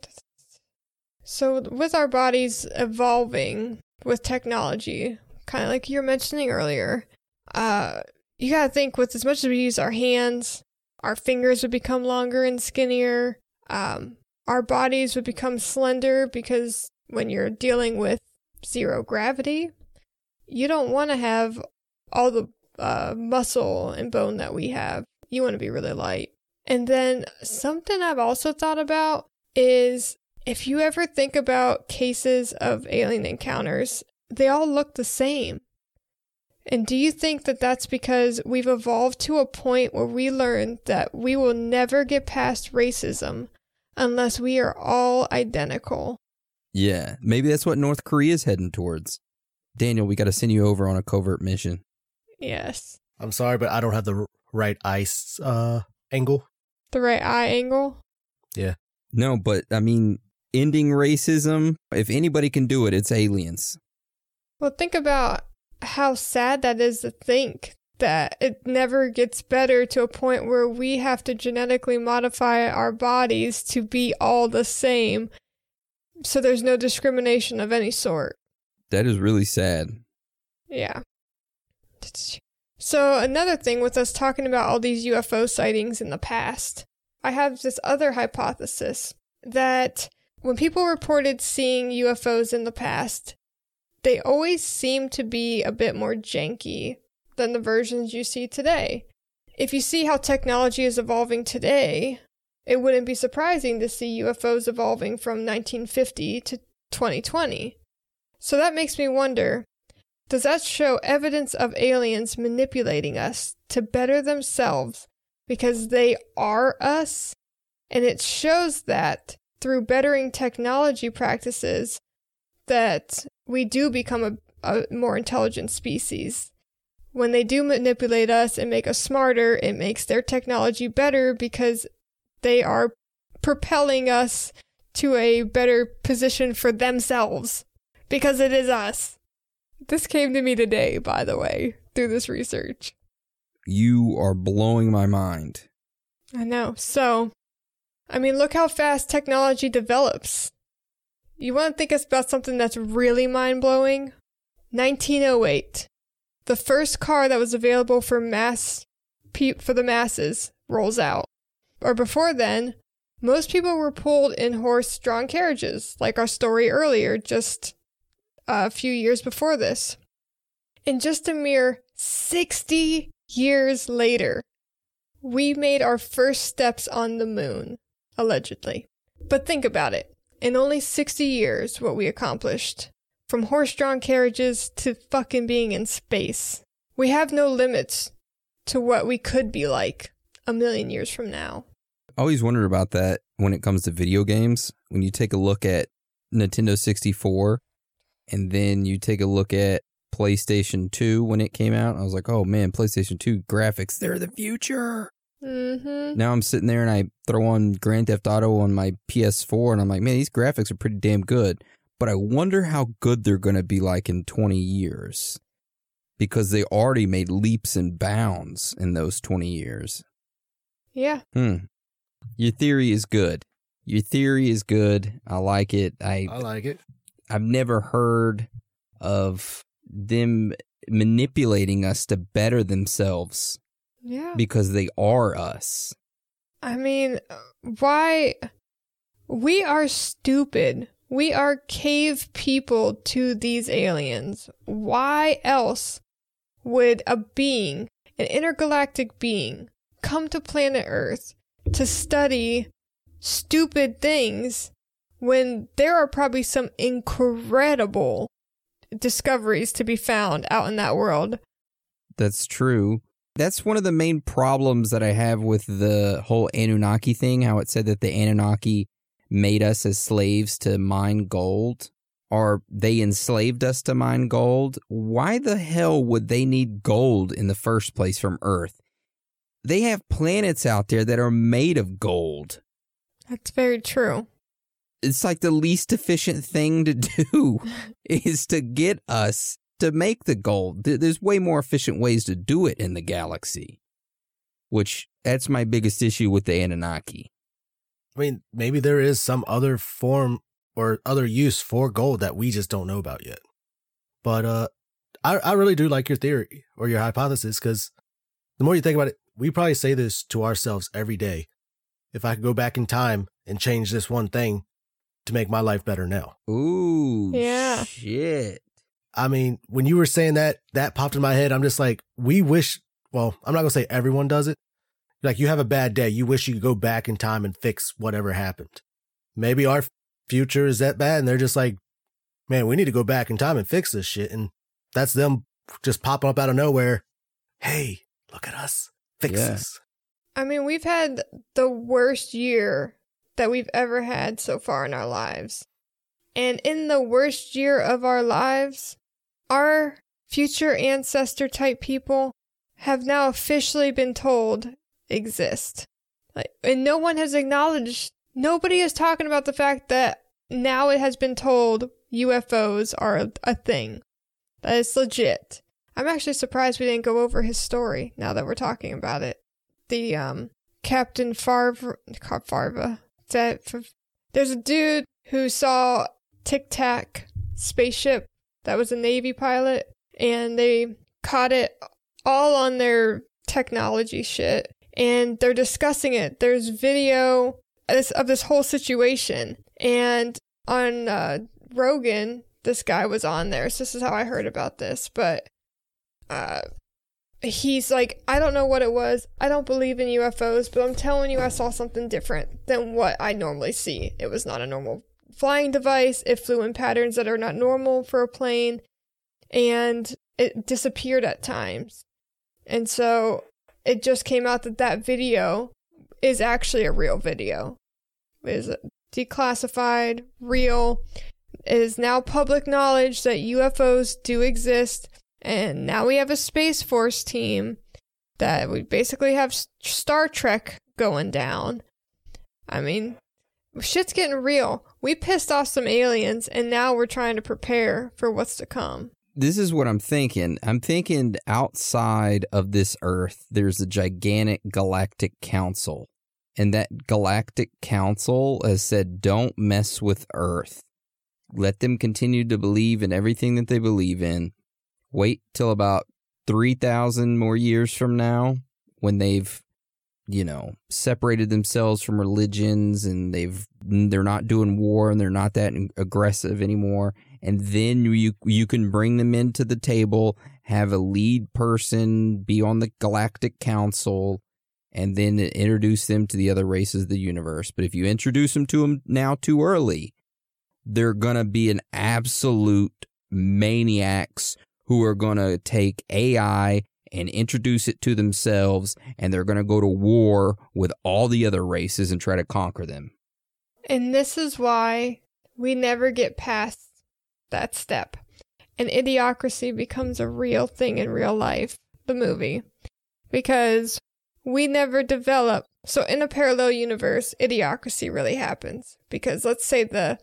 so with our bodies evolving with technology, kind of like you were mentioning earlier, uh, you gotta think with as much as we use our hands, our fingers would become longer and skinnier. Um, our bodies would become slender because when you're dealing with zero gravity, you don't want to have all the uh, muscle and bone that we have. You want to be really light. And then something I've also thought about is if you ever think about cases of alien encounters, they all look the same. And do you think that that's because we've evolved to a point where we learned that we will never get past racism unless we are all identical? Yeah, maybe that's what North Korea's heading towards. Daniel, we got to send you over on a covert mission. Yes. I'm sorry, but I don't have the right eye uh, angle. The right eye angle? Yeah. No, but I mean, ending racism, if anybody can do it, it's aliens. Well, think about how sad that is to think that it never gets better to a point where we have to genetically modify our bodies to be all the same, so there's no discrimination of any sort. That is really sad. Yeah. So another thing with us talking about all these U F O sightings in the past, I have this other hypothesis that when people reported seeing U F Os in the past, they always seem to be a bit more janky than the versions you see today. If you see how technology is evolving today, it wouldn't be surprising to see U F Os evolving from nineteen fifty to twenty twenty. So that makes me wonder, does that show evidence of aliens manipulating us to better themselves because they are us? And it shows that through bettering technology practices that we do become a, a more intelligent species. When they do manipulate us and make us smarter, it makes their technology better because they are propelling us to a better position for themselves. Because it is us. This came to me today, by the way, through this research. You are blowing my mind. I know. So, I mean, look how fast technology develops. You want to think about something that's really mind-blowing? nineteen oh eight. The first car that was available for mass for the masses rolls out. Or before then, most people were pulled in horse-drawn carriages, like our story earlier, just a few years before this. And just a mere sixty years later, we made our first steps on the moon, allegedly. But think about it. In only sixty years, what we accomplished. From horse-drawn carriages to fucking being in space. We have no limits to what we could be like a million years from now. I always wondered about that when it comes to video games. When you take a look at Nintendo sixty-four, and then you take a look at PlayStation two when it came out, I was like, oh man, PlayStation two graphics, they're the future. Mm-hmm. Now I'm sitting there and I throw on Grand Theft Auto on my P S four, and I'm like, man, these graphics are pretty damn good. But I wonder how good they're going to be like in twenty years. Because they already made leaps and bounds in those twenty years. Yeah. Hmm. Your theory is good. Your theory is good. I like it. I I like it. I've never heard of them manipulating us to better themselves. Yeah. Because they are us. I mean, why? We are stupid. We are cave people to these aliens. Why else would a being, an intergalactic being, come to planet Earth to study stupid things when there are probably some incredible discoveries to be found out in that world? That's true. That's one of the main problems that I have with the whole Anunnaki thing, how it said that the Anunnaki made us as slaves to mine gold, or they enslaved us to mine gold. Why the hell would they need gold in the first place from Earth? They have planets out there that are made of gold. That's very true. It's like the least efficient thing to do is to get us to make the gold. There's way more efficient ways to do it in the galaxy, which that's my biggest issue with the Anunnaki. I mean, maybe there is some other form or other use for gold that we just don't know about yet. But uh, I, I really do like your theory or your hypothesis, because the more you think about it, we probably say this to ourselves every day. If I could go back in time and change this one thing to make my life better now. Ooh, yeah. Shit. I mean, when you were saying that, that popped in my head. I'm just like, we wish, well, I'm not going to say everyone does it. Like, you have a bad day. You wish you could go back in time and fix whatever happened. Maybe our future is that bad, and they're just like, man, we need to go back in time and fix this shit. And that's them just popping up out of nowhere. Hey, look at us. Fix Yeah. this. I mean, we've had the worst year that we've ever had so far in our lives. And in the worst year of our lives, our future ancestor type people have now officially been told exist. Like, and no one has acknowledged, nobody is talking about the fact that now it has been told U F Os are a, a thing. That is legit. I'm actually surprised we didn't go over his story now that we're talking about it. The um Captain Farva, Farva. That there's a dude who saw Tic Tac spaceship that was a Navy pilot, and they caught it all on their technology shit, and they're discussing it. There's video of this whole situation, and on uh, Rogan, this guy was on there, so this is how I heard about this, but uh, he's like, I don't know what it was. I don't believe in U F Os, but I'm telling you I saw something different than what I normally see. It was not a normal flying device. It flew in patterns that are not normal for a plane, and it disappeared at times. And so it just came out that that video is actually a real video. It is declassified, real. It is now public knowledge that U F Os do exist. And now we have a Space Force team that we basically have Star Trek going down. I mean, shit's getting real. We pissed off some aliens, and now we're trying to prepare for what's to come. This is what I'm thinking. I'm thinking outside of this Earth, there's a gigantic galactic council. And that galactic council has said, don't mess with Earth. Let them continue to believe in everything that they believe in. Wait till about three thousand more years from now when they've, you know, separated themselves from religions and they've they're not doing war and they're not that aggressive anymore. And then you you can bring them into the table, have a lead person be on the Galactic Council, and then introduce them to the other races of the universe. But if you introduce them to them now too early, they're going to be an absolute maniacs who are going to take A I and introduce it to themselves, and they're going to go to war with all the other races and try to conquer them. And this is why we never get past that step. And Idiocracy becomes a real thing in real life, the movie. Because we never develop. So in a parallel universe, Idiocracy really happens. Because let's say the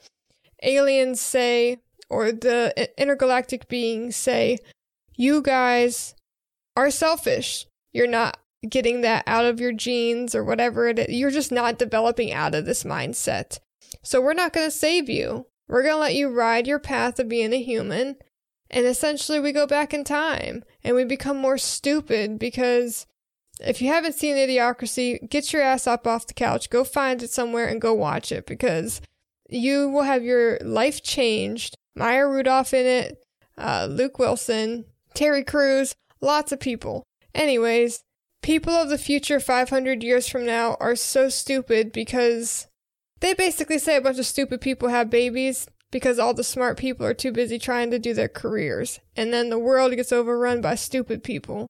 aliens say, or the intergalactic beings say, you guys are selfish. You're not getting that out of your genes or whatever it is. You're just not developing out of this mindset. So we're not going to save you. We're going to let you ride your path of being a human. And essentially we go back in time and we become more stupid because if you haven't seen Idiocracy, get your ass up off the couch, go find it somewhere and go watch it because you will have your life changed. Maya Rudolph in it, uh, Luke Wilson, Terry Crews, lots of people. Anyways, people of the future five hundred years from now are so stupid because they basically say a bunch of stupid people have babies because all the smart people are too busy trying to do their careers. And then the world gets overrun by stupid people.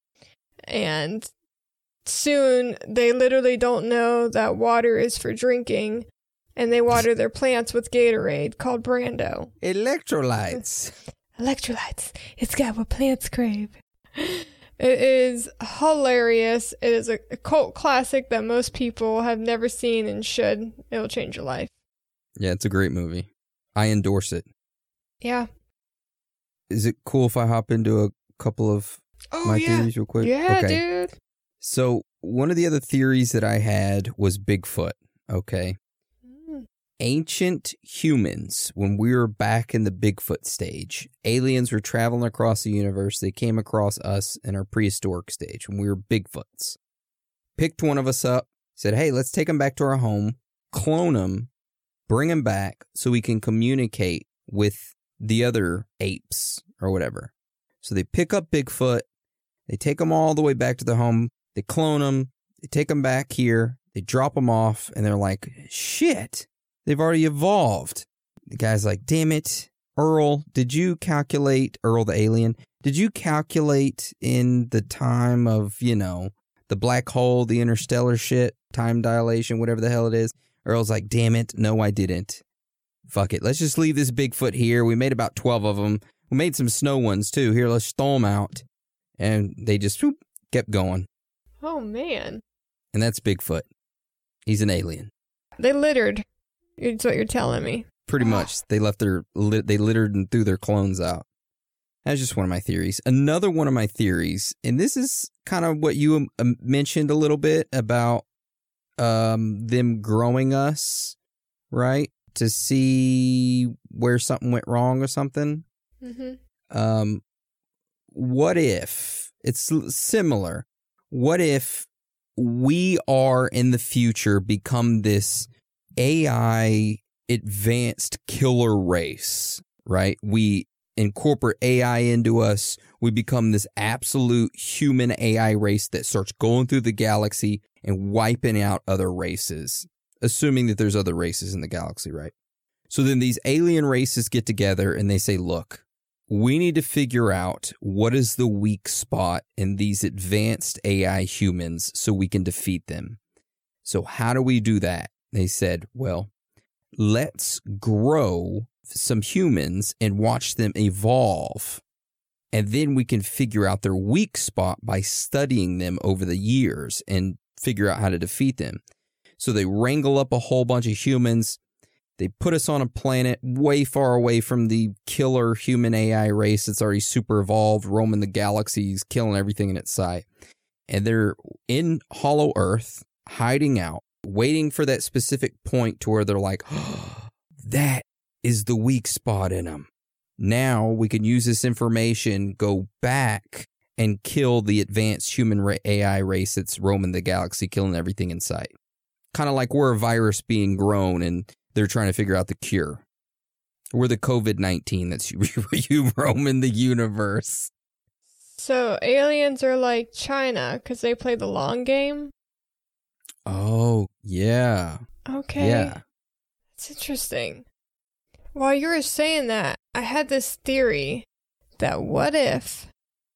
And soon they literally don't know that water is for drinking. And they water their plants with Gatorade called Brando. Electrolytes. Electrolytes. It's got what plants crave. It is hilarious. It is a cult classic that most people have never seen and should. It will change your life. Yeah, it's a great movie. I endorse it. Yeah. Is it cool if I hop into a couple of oh, my yeah. theories real quick? Yeah, okay. dude. So one of the other theories that I had was Bigfoot. Okay. Ancient humans, when we were back in the Bigfoot stage, aliens were traveling across the universe. They came across us in our prehistoric stage when we were Bigfoots. Picked one of us up, said, hey, let's take him back to our home, clone him, bring him back so we can communicate with the other apes or whatever. So they pick up Bigfoot, they take him all the way back to their home, they clone him, they take him back here, they drop him off, and they're like, shit. They've already evolved. The guy's like, damn it, Earl, did you calculate, Earl the alien, did you calculate in the time of, you know, the black hole, the interstellar shit, time dilation, whatever the hell it is? Earl's like, damn it, no, I didn't. Fuck it, let's just leave this Bigfoot here. We made about twelve of them. We made some snow ones, too. Here, let's throw them out. And they just whoop, kept going. Oh, man. And that's Bigfoot. He's an alien. They littered. It's what you're telling me. Pretty much. They left their, they littered and threw their clones out. That's just one of my theories. Another one of my theories, and this is kind of what you um, mentioned a little bit about um, them growing us, right? To see where something went wrong or something. Mm-hmm. Um, what if, it's similar, what if we are in the future become this A I advanced killer race, right? We incorporate A I into us. We become this absolute human A I race that starts going through the galaxy and wiping out other races, assuming that there's other races in the galaxy, right? So then these alien races get together and they say, look, we need to figure out what is the weak spot in these advanced A I humans so we can defeat them. So how do we do that? They said, well, let's grow some humans and watch them evolve. And then we can figure out their weak spot by studying them over the years and figure out how to defeat them. So they wrangle up a whole bunch of humans. They put us on a planet way far away from the killer human A I race that's already super evolved, roaming the galaxies, killing everything in its sight. And they're in Hollow Earth, hiding out, waiting for that specific point to where they're like, oh, that is the weak spot in them. Now we can use this information, go back and kill the advanced human ra- A I race that's roaming the galaxy, killing everything in sight. Kind of like we're a virus being grown and they're trying to figure out the cure. We're the COVID nineteen that's you roaming the universe. So aliens are like China because they play the long game? Oh, yeah. Okay. Yeah. That's interesting. While you were saying that, I had this theory that what if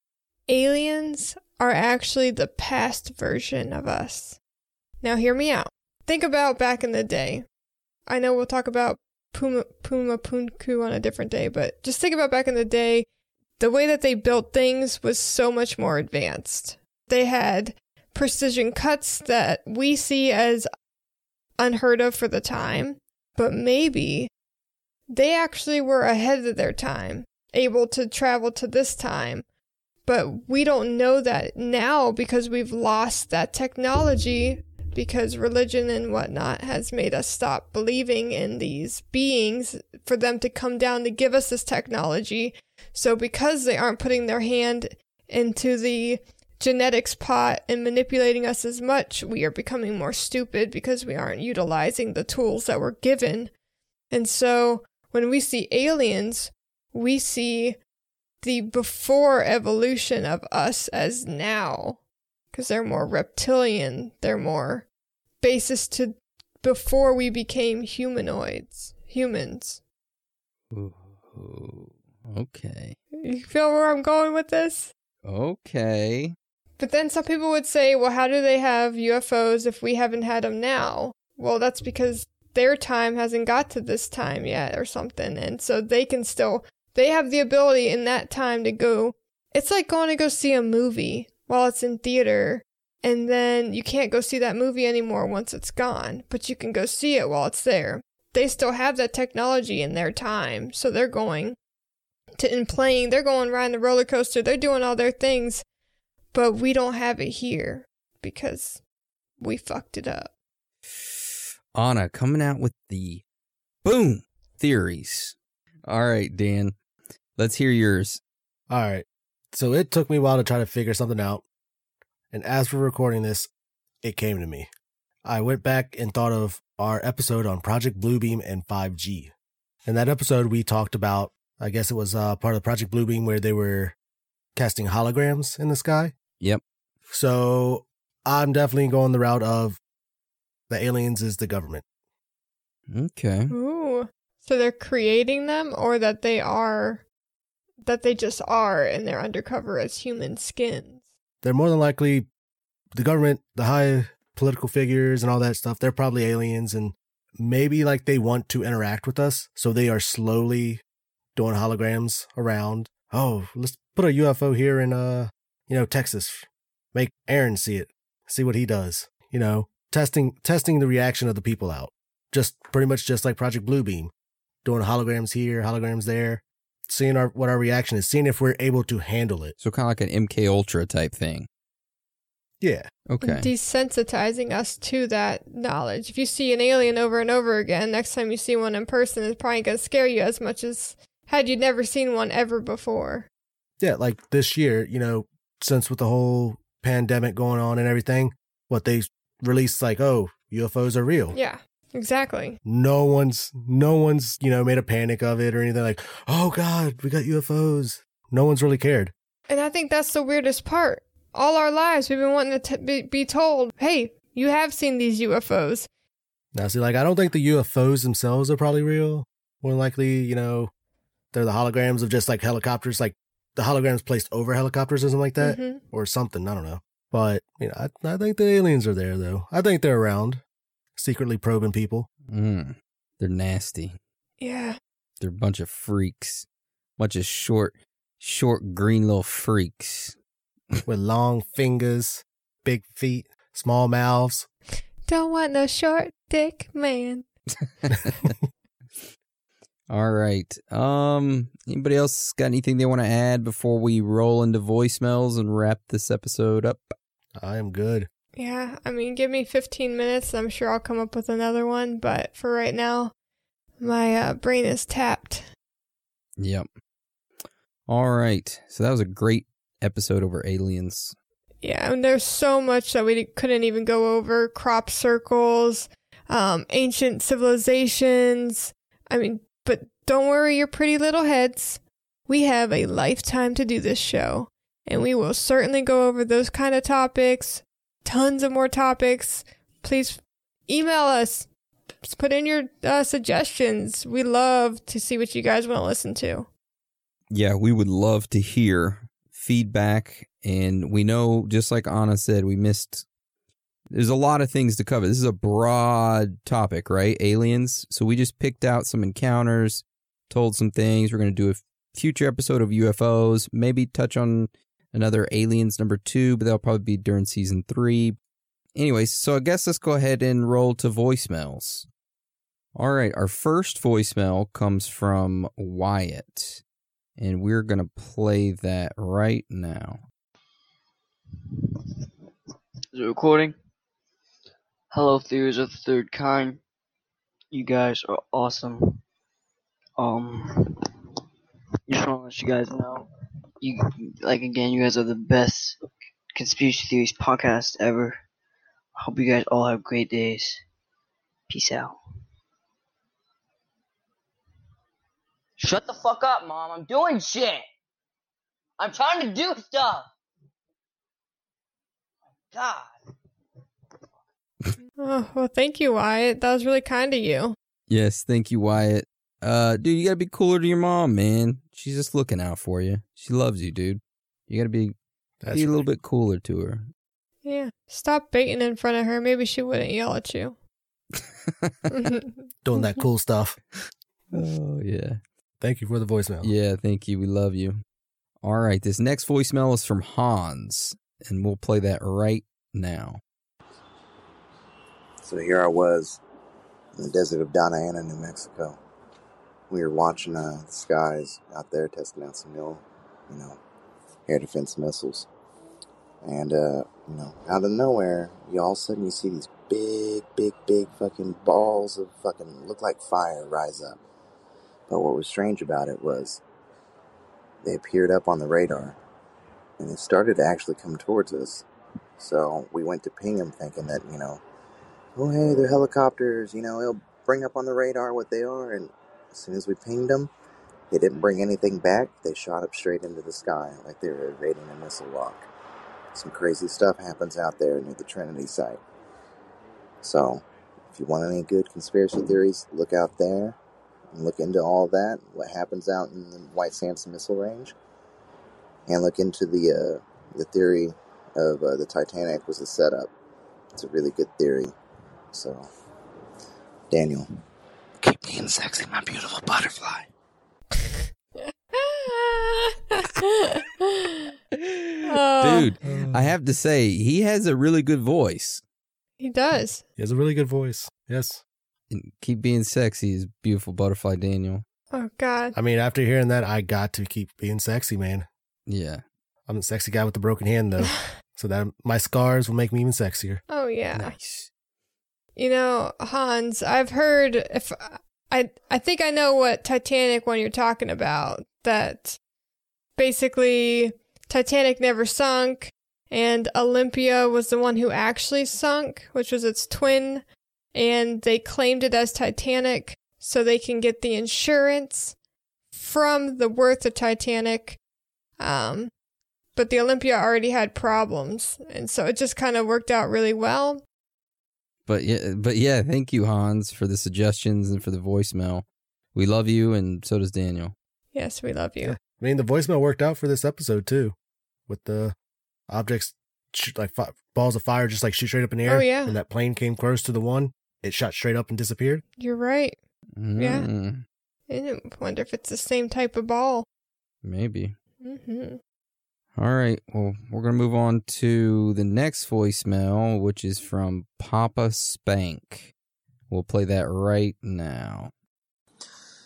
aliens are actually the past version of us? Now hear me out. Think about back in the day. I know we'll talk about Puma, Puma Punku on a different day, but just think about back in the day. The way that they built things was so much more advanced. They had precision cuts that we see as unheard of for the time, but maybe they actually were ahead of their time, able to travel to this time. But we don't know that now because we've lost that technology, because religion and whatnot has made us stop believing in these beings for them to come down to give us this technology. So because they aren't putting their hand into the genetics pot and manipulating us as much, we are becoming more stupid because we aren't utilizing the tools that we're given. And so when we see aliens, we see the before evolution of us as now, because they're more reptilian, they're more basis to before we became humanoids, humans. Ooh, okay. You feel where I'm going with this? Okay. But then some people would say, well, how do they have U F Os if we haven't had them now? Well, that's because their time hasn't got to this time yet or something. And so they can still, they have the ability in that time to go, it's like going to go see a movie while it's in theater. And then you can't go see that movie anymore once it's gone, but you can go see it while it's there. They still have that technology in their time. So they're going to, in playing, they're going riding the roller coaster. They're doing all their things, but we don't have it here because we fucked it up. Anna coming out with the boom theories. All right, Dan, let's hear yours. All right. So it took me a while to try to figure something out. And as we're recording this, it came to me. I went back and thought of our episode on Project Bluebeam and five G. In that episode, we talked about, I guess it was uh, part of Project Bluebeam where they were casting holograms in the sky. Yep. So I'm definitely going the route of the aliens is the government. Okay. Ooh. So they're creating them, or that they are, that they just are and they're undercover as human skins? They're more than likely the government, the high political figures and all that stuff. They're probably aliens, and maybe like they want to interact with us. So they are slowly doing holograms around. Oh, let's put a U F O here in, uh, you know, Texas. Make Aaron see it. See what he does. You know, testing, testing the reaction of the people out. Just pretty much just like Project Bluebeam. Doing holograms here, holograms there. Seeing our what our reaction is, seeing if we're able to handle it. So kind of like an M K Ultra type thing. Yeah. Okay. Desensitizing us to that knowledge. If you see an alien over and over again, next time you see one in person, it's probably going to scare you as much as had you never seen one ever before. Yeah, like this year, you know, since with the whole pandemic going on and everything, what they released like, oh, U F Os are real. Yeah. Exactly. No one's, no one's, you know, made a panic of it or anything like, oh God, we got U F Os. No one's really cared. And I think that's the weirdest part. All our lives, we've been wanting to t- be, be told, hey, you have seen these U F Os. Now, see, like, I don't think the U F Os themselves are probably real. More than likely, you know, they're the holograms of just like helicopters, like the holograms placed over helicopters or something like that, Mm-hmm. or something. I don't know. But, you know, I, I think the aliens are there, though. I think they're around. Secretly probing people. Mm, they're nasty. Yeah. They're a bunch of freaks. Bunch of short, short green little freaks. With long fingers, big feet, small mouths. Don't want no short dick man. All right. Um, anybody else got anything they want to add before we roll into voicemails and wrap this episode up? I am good. Yeah, I mean, give me fifteen minutes. I'm sure I'll come up with another one. But for right now, my uh, brain is tapped. Yep. All right. So that was a great episode over aliens. Yeah, and there's so much that we couldn't even go over. Crop circles, um, ancient civilizations. I mean, but don't worry your pretty little heads. We have a lifetime to do this show. And we will certainly go over those kind of topics. Tons of more topics. Please email us. Just put in your uh, suggestions. We love to see what you guys want to listen to. Yeah, we would love to hear feedback. And we know, just like Anna said, we missed... There's a lot of things to cover. This is a broad topic, right? Aliens. So we just picked out some encounters, told some things. We're going to do a future episode of U F Os. Maybe touch on another Aliens number two, but that'll probably be during season three. Anyways, so I guess let's go ahead and roll to voicemails. All right, our first voicemail comes from Wyatt, and we're going to play that right now. Is it recording? Hello, theories of the third kind. You guys are awesome. Um, just want to let you guys know, you like again, you guys are the best conspiracy theories podcast ever. I hope you guys all have great days. Peace out. Shut the fuck up, Mom. I'm doing shit. I'm trying to do stuff. God. Oh, well, thank you, Wyatt. That was really kind of you. Yes, thank you, Wyatt. Uh, dude, you gotta be cooler to your mom, man. She's just looking out for you. She loves you, dude. You gotta be, That's be a right. little bit cooler to her. Yeah. Stop baiting in front of her. Maybe she wouldn't yell at you. Doing that cool stuff. Oh, yeah. Thank you for the voicemail. Yeah, thank you. We love you. All right, this next voicemail is from Hans, and we'll play that right now. So here I was in the desert of Donna Ana, New Mexico. We were watching uh, the skies out there, testing out some new, you know, air defense missiles. And, uh, you know, out of nowhere, you all of a sudden you see these big, big, big fucking balls of fucking, look like fire rise up. But what was strange about it was they appeared up on the radar, and they started to actually come towards us. So we went to ping them thinking that, you know, oh, hey, they're helicopters, you know, it'll bring up on the radar what they are. And as soon as we pinged them, they didn't bring anything back. They shot up straight into the sky like they were evading a missile lock. Some crazy stuff happens out there near the Trinity site. So, if you want any good conspiracy theories, look out there and look into all that, what happens out in the White Sands Missile Range. And look into the, uh, the theory of uh, the Titanic was a setup. It's a really good theory. So, Daniel, keep being sexy, my beautiful butterfly. Dude, I have to say, he has a really good voice. He does. He has a really good voice. Yes. And keep being sexy is beautiful butterfly, Daniel. Oh, God. I mean, after hearing that, I got to keep being sexy, man. Yeah. I'm the sexy guy with the broken hand, though. So that my scars will make me even sexier. Oh, yeah. Nice. You know, Hans, I've heard, if I, I think I know what Titanic one you're talking about, that basically Titanic never sunk, and Olympia was the one who actually sunk, which was its twin, and they claimed it as Titanic so they can get the insurance from the worth of Titanic. Um, but the Olympia already had problems, and so it just kind of worked out really well. But yeah, but yeah, thank you, Hans, for the suggestions and for the voicemail. We love you, and so does Daniel. Yes, we love you. Yeah. I mean, the voicemail worked out for this episode, too. With the objects, shoot, like fi- balls of fire, just like shoot straight up in the air. Oh, yeah. When that plane came close to the one, it shot straight up and disappeared. You're right. Yeah. Mm, I wonder if it's the same type of ball. Maybe. Mm-hmm. All right. Well, we're going to move on to the next voicemail, which is from Papa Spank. We'll play that right now.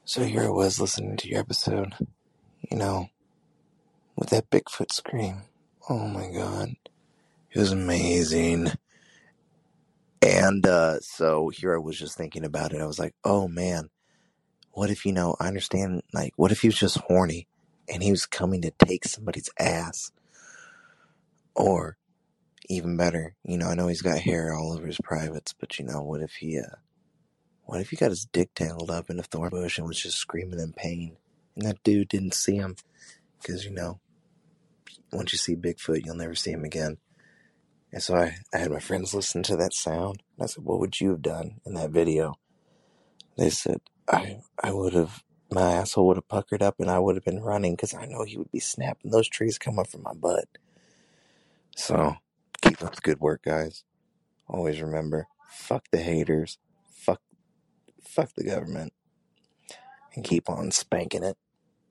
So here I was listening to your episode, you know, with that Bigfoot scream. Oh my God. It was amazing. And uh, so here I was just thinking about it. I was like, oh man, what if, you know, I understand, like, what if he was just horny and he was coming to take somebody's ass? Or even better, you know, I know he's got hair all over his privates, but you know, what if he, uh, what if he got his dick tangled up in a thorn bush and was just screaming in pain? And that dude didn't see him. Because, you know, once you see Bigfoot, you'll never see him again. And so I, I had my friends listen to that sound. And I said, what would you have done in that video? They said, I I would have, my asshole would have puckered up and I would have been running because I know he would be snapping those trees come up from my butt. So, keep up the good work, guys. Always remember, fuck the haters, fuck, fuck the government, and keep on spanking it.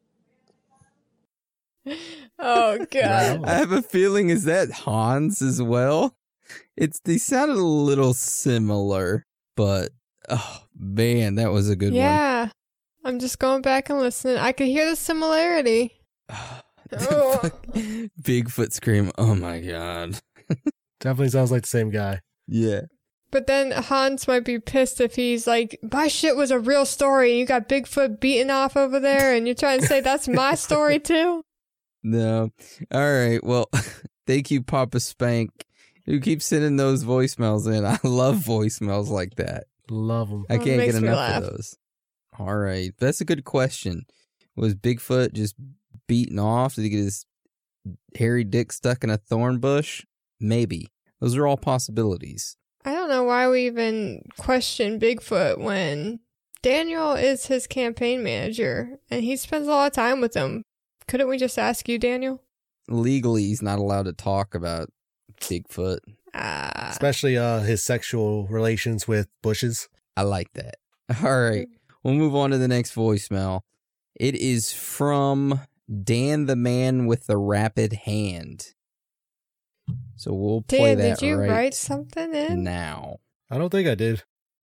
Oh God! I have a feeling is that Hans as well. It's they sounded a little similar, but oh man, that was a good yeah, one. Yeah, I'm just going back and listening. I could hear the similarity. Oh. Bigfoot scream! Oh my God! Definitely sounds like the same guy. Yeah. But then Hans might be pissed if he's like, my shit was a real story. You got Bigfoot beaten off over there, and you're trying to say that's my story too. No. All right. Well, thank you, Papa Spank, who keeps sending those voicemails in. I love voicemails like that. Love them. I can't get enough of those. All right. That's a good question. Was Bigfoot just beaten off? Did he get his hairy dick stuck in a thorn bush? Maybe. Those are all possibilities. I don't know why we even question Bigfoot when Daniel is his campaign manager and he spends a lot of time with him. Couldn't we just ask you, Daniel? Legally, he's not allowed to talk about Bigfoot. Ah. Especially uh, his sexual relations with bushes. I like that. All right. We'll move on to the next voicemail. It is from Dan the Man with the Rapid Hand. So we'll play Dan, that did you right write something in? now. I don't think I did.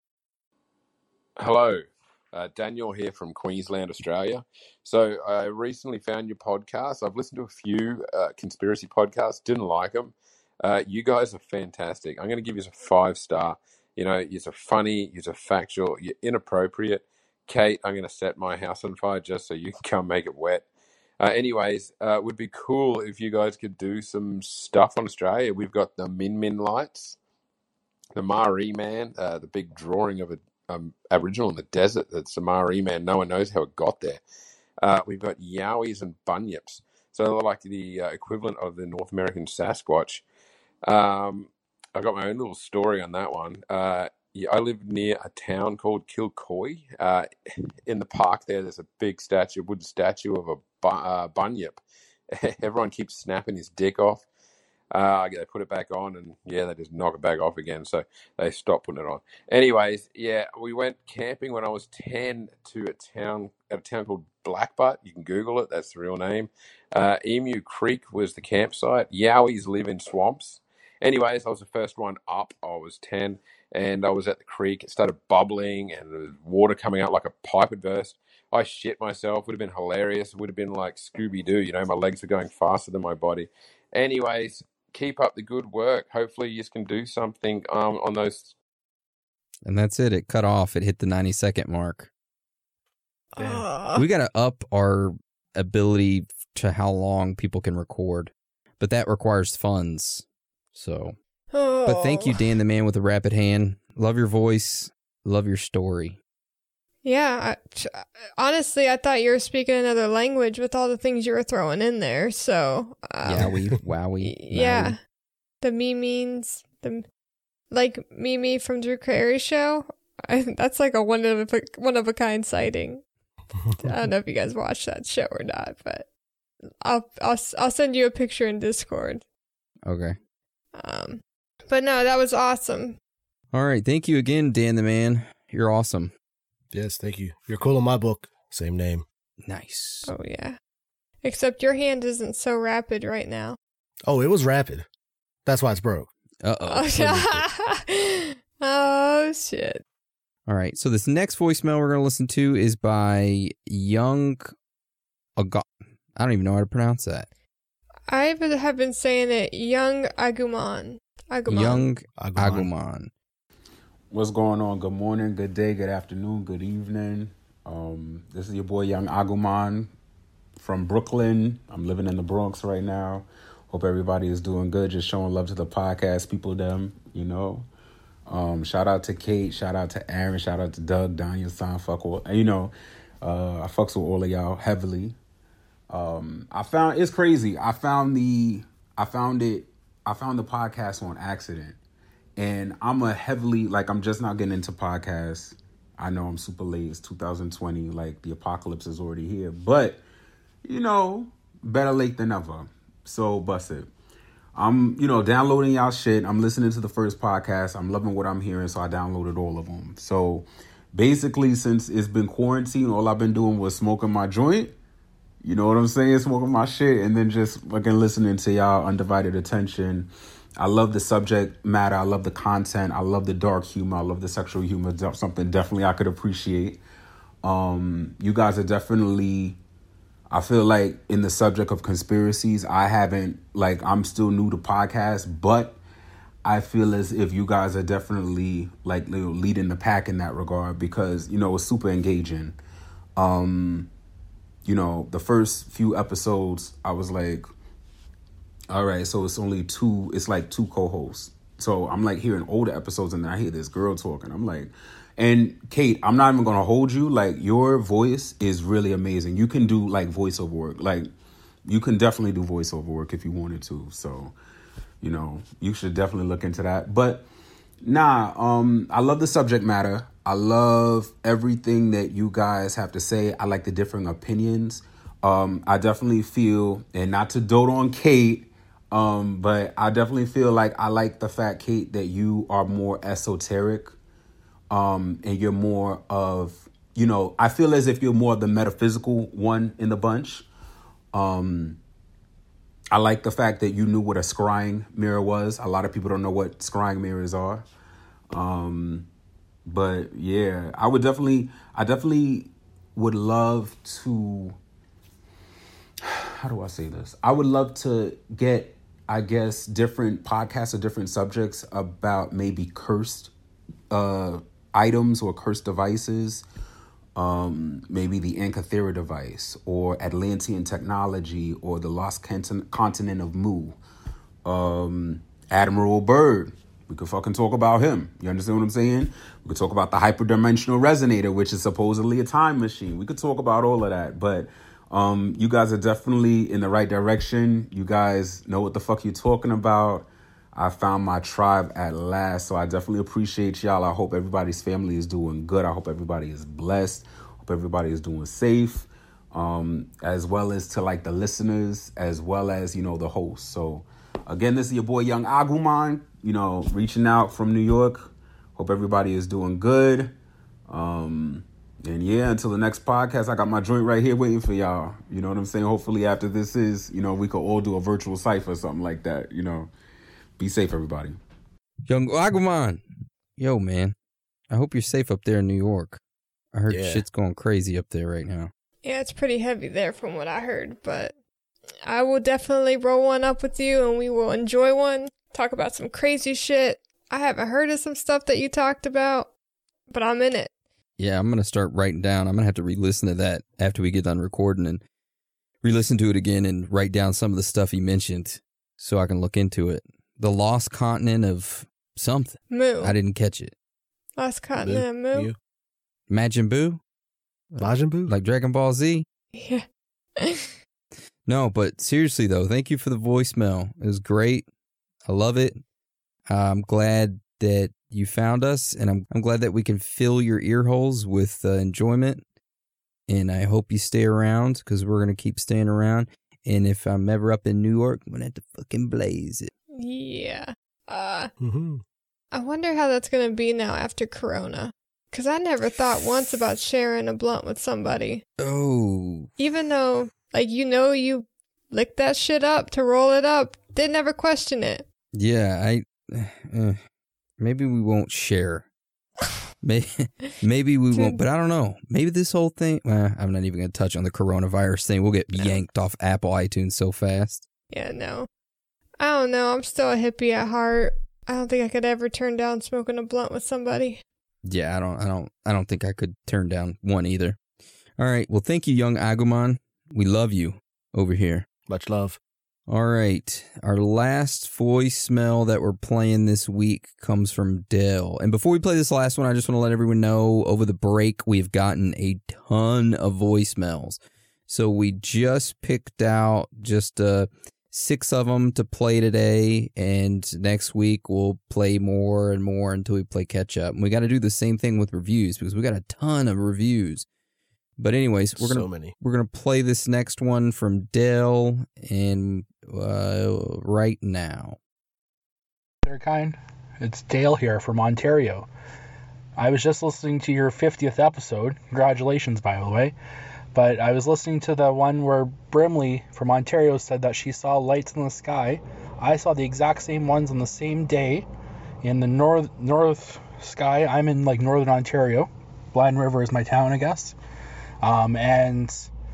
Hello. Uh, Daniel here from Queensland, Australia. So I recently found your podcast. I've listened to a few uh, conspiracy podcasts, didn't like them. Uh, you guys are fantastic. I'm going to give you a five star. You know, you're funny, you're factual, you're inappropriate. Kate, I'm going to set my house on fire just so you can come make it wet. Uh, anyways, uh, it would be cool if you guys could do some stuff on Australia. We've got the Min Min lights, the Maori Man, uh, the big drawing of a Um, Aboriginal in the desert. That's the Maori Man. No one knows how it got there. Uh, we've got Yowies and Bunyips. So they're like the uh, equivalent of the North American Sasquatch. Um, I got my own little story on that one. Uh, yeah, I live near a town called Kilcoy. Uh, in the park there, there's a big statue, wooden statue of a bu- uh, Bunyip. Everyone keeps snapping his dick off. Uh, they put it back on, and yeah, they just knock it back off again. So they stopped putting it on. Anyways, yeah, we went camping when I was ten to a town at a town called Blackbutt. You can Google it; that's the real name. Uh, Emu Creek was the campsite. Yowies live in swamps. Anyways, I was the first one up. I was ten, and I was at the creek. It started bubbling, and there was water coming out like a pipe had burst. I shit myself. Would have been hilarious. It would have been like Scooby-Doo. You know, my legs were going faster than my body. Anyways, keep up the good work. Hopefully you can do something um, on those. And that's it. It cut off. It hit the ninety second mark. Uh. We got to up our ability to how long people can record, but that requires funds. So, oh. But thank you, Dan the Man with the Rapid Hand. Love your voice. Love your story. Yeah, I, honestly, I thought you were speaking another language with all the things you were throwing in there. So, um, Yowie, wowie, yeah, wowie. The me-means, the like Mimi from Drew Carey show. I, that's like a one of a one of a kind sighting. I don't know if you guys watch that show or not, but I'll I'll I'll send you a picture in Discord. Okay. Um, but no, that was awesome. All right, thank you again, Dan the Man. You're awesome. Yes, thank you. You're cool in my book. Same name. Nice. Oh, yeah. Except your hand isn't so rapid right now. Oh, it was rapid. That's why it's broke. Uh-oh. Oh, oh shit. All right. So this next voicemail we're going to listen to is by Young Aga- I don't even know how to pronounce that. I have been saying it Young Agumon. Agumon. Young Agumon. Agumon. What's going on? Good morning, good day, good afternoon, good evening. Um, this is your boy Young Agumon from Brooklyn. I'm living in the Bronx right now. Hope everybody is doing good. Just showing love to the podcast people, them, you know. Um, shout out to Kate. Shout out to Aaron. Shout out to Doug, Daniel, Son, fuck all. You know, uh, I fucks with all of y'all heavily. Um, I found it's crazy. I found the I found it. I found the podcast on accident. And I'm a heavily, like, I'm just not getting into podcasts. I know I'm super late. It's two thousand twenty. Like, the apocalypse is already here. But, you know, better late than never. So, bust it. I'm, you know, downloading y'all shit. I'm listening to the first podcast. I'm loving what I'm hearing, so I downloaded all of them. So, basically, since it's been quarantine, all I've been doing was smoking my joint. You know what I'm saying? Smoking my shit. And then just fucking listening to y'all undivided attention. I love the subject matter. I love the content. I love the dark humor. I love the sexual humor. Something definitely I could appreciate. Um, you guys are definitely, I feel like in the subject of conspiracies, I haven't, like, I'm still new to podcasts, but I feel as if you guys are definitely, like, leading the pack in that regard because, you know, it's super engaging. Um, you know, the first few episodes, I was like, all right, so it's only two, it's like two co-hosts. So I'm like hearing older episodes and then I hear this girl talking. I'm like, and Kate, I'm not even going to hold you. Like, your voice is really amazing. You can do like voiceover work. Like, you can definitely do voiceover work if you wanted to. So, you know, you should definitely look into that. But nah, um, I love the subject matter. I love everything that you guys have to say. I like the differing opinions. Um, I definitely feel, and not to dote on Kate, Um, but I definitely feel like I like the fact, Kate, that you are more esoteric, um, and you're more of, you know, I feel as if you're more of the metaphysical one in the bunch. Um, I like the fact that you knew what a scrying mirror was. A lot of people don't know what scrying mirrors are. Um, but yeah, I would definitely, I definitely would love to, how do I say this? I would love to get, I guess, different podcasts or different subjects about maybe cursed uh, items or cursed devices. Um, maybe the Ankathera device or Atlantean technology or the lost continent, continent of Mu. Um, Admiral Byrd. We could fucking talk about him. You understand what I'm saying? We could talk about the hyperdimensional resonator, which is supposedly a time machine. We could talk about all of that, but Um, you guys are definitely in the right direction. You guys know what the fuck you're talking about. I found my tribe at last, so I definitely appreciate y'all. I hope everybody's family is doing good. I hope everybody is blessed. Hope everybody is doing safe, um, as well as to like the listeners, as well as, you know, the host. So again, this is your boy Young Agumon, you know, reaching out from New York. Hope everybody is doing good. Um, And yeah, until the next podcast, I got my joint right here waiting for y'all. You know what I'm saying? Hopefully after this is, you know, we could all do a virtual cipher or something like that. You know, be safe, everybody. Young Agumon. Yo, man. I hope you're safe up there in New York. I heard Yeah. shit's going crazy up there right now. Yeah, it's pretty heavy there from what I heard, but I will definitely roll one up with you and we will enjoy one. Talk about some crazy shit. I haven't heard of some stuff that you talked about, but I'm in it. Yeah, I'm going to start writing down. I'm going to have to re-listen to that after we get done recording and re-listen to it again and write down some of the stuff he mentioned so I can look into it. The lost continent of something. Moo. I didn't catch it. Lost continent of Moo. You. Majin Buu? Majin Buu? Like Dragon Ball Z? Yeah. No, but seriously, though, thank you for the voicemail. It was great. I love it. I'm glad that you found us, and I'm I'm glad that we can fill your ear holes with uh, enjoyment. And I hope you stay around, because we're going to keep staying around. And if I'm ever up in New York, I'm going to have to fucking blaze it. Yeah. Uh, Mm-hmm. I wonder how that's going to be now after Corona. Because I never thought once about sharing a blunt with somebody. Oh. Even though, like, you know, you lick that shit up to roll it up, they never question it. Yeah, I... Uh, maybe we won't share. Maybe, maybe we won't, but I don't know. Maybe this whole thing, well, I'm not even going to touch on the coronavirus thing. We'll get yanked off Apple iTunes so fast. Yeah, no. I don't know. I'm still a hippie at heart. I don't think I could ever turn down smoking a blunt with somebody. Yeah, I don't, I don't, I don't think I could turn down one either. All right. Well, thank you, young Agumon. We love you over here. Much love. All right. Our last voicemail that we're playing this week comes from Dell. And before we play this last one, I just want to let everyone know over the break, we've gotten a ton of voicemails. So we just picked out just uh, six of them to play today. And next week, we'll play more and more until we play catch up. And we got to do the same thing with reviews because we got a ton of reviews. But anyways, we're gonna so many. we're gonna play this next one from Dell and uh, right now. They're kind. It's Dale here from Ontario. I was just listening to your fiftieth episode. Congratulations, by the way. But I was listening to the one where Brimley from Ontario said that she saw lights in the sky. I saw the exact same ones on the same day in the north north sky. I'm in like northern Ontario. Blind River is my town, I guess. Um, and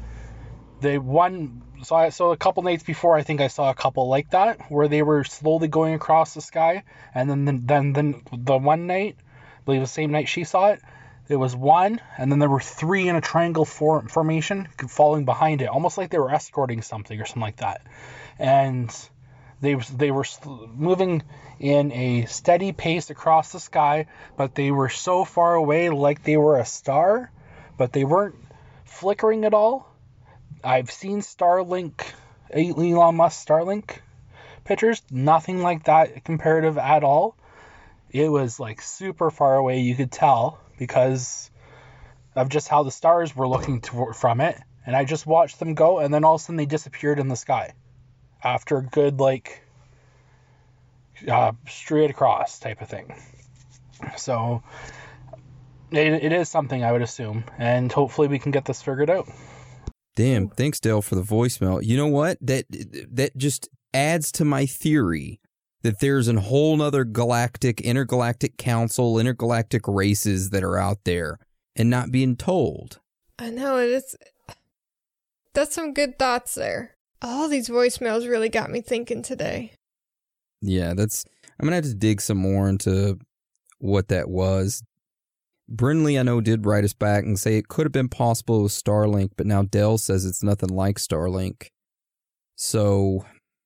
they one, so I, so a couple nights before, I think I saw a couple like that, where they were slowly going across the sky, and then, then, then, then the one night, I believe the same night she saw it, it was one, and then there were three in a triangle form, formation falling behind it, almost like they were escorting something or something like that, and they, they were moving in a steady pace across the sky, but they were so far away like they were a star, but they weren't flickering at all. I've seen Starlink, Elon Musk Starlink pictures, nothing like that comparative at all. It was like super far away, you could tell, because of just how the stars were looking to, from it. And I just watched them go, and then all of a sudden they disappeared in the sky after a good like uh, straight across type of thing. So It, it is something, I would assume, and hopefully we can get this figured out. Damn, thanks, Dale, for the voicemail. You know what? That that just adds to my theory that there's a whole nother galactic, intergalactic council, intergalactic races that are out there and not being told. I know, it is. That's some good thoughts there. All these voicemails really got me thinking today. Yeah, that's. I'm going to have to dig some more into what that was. Brinley, I know, did write us back and say it could have been possible with Starlink, but now Dell says it's nothing like Starlink. So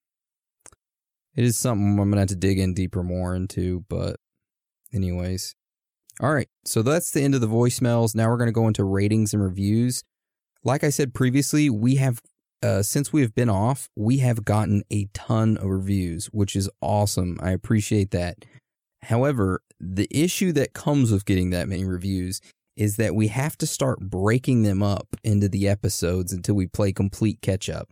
it is something I'm going to have to dig in deeper more into, but anyways. All right, so that's the end of the voicemails. Now we're going to go into ratings and reviews. Like I said previously, we have, uh, since we have been off, we have gotten a ton of reviews, which is awesome. I appreciate that. However, the issue that comes with getting that many reviews is that we have to start breaking them up into the episodes until we play complete catch up.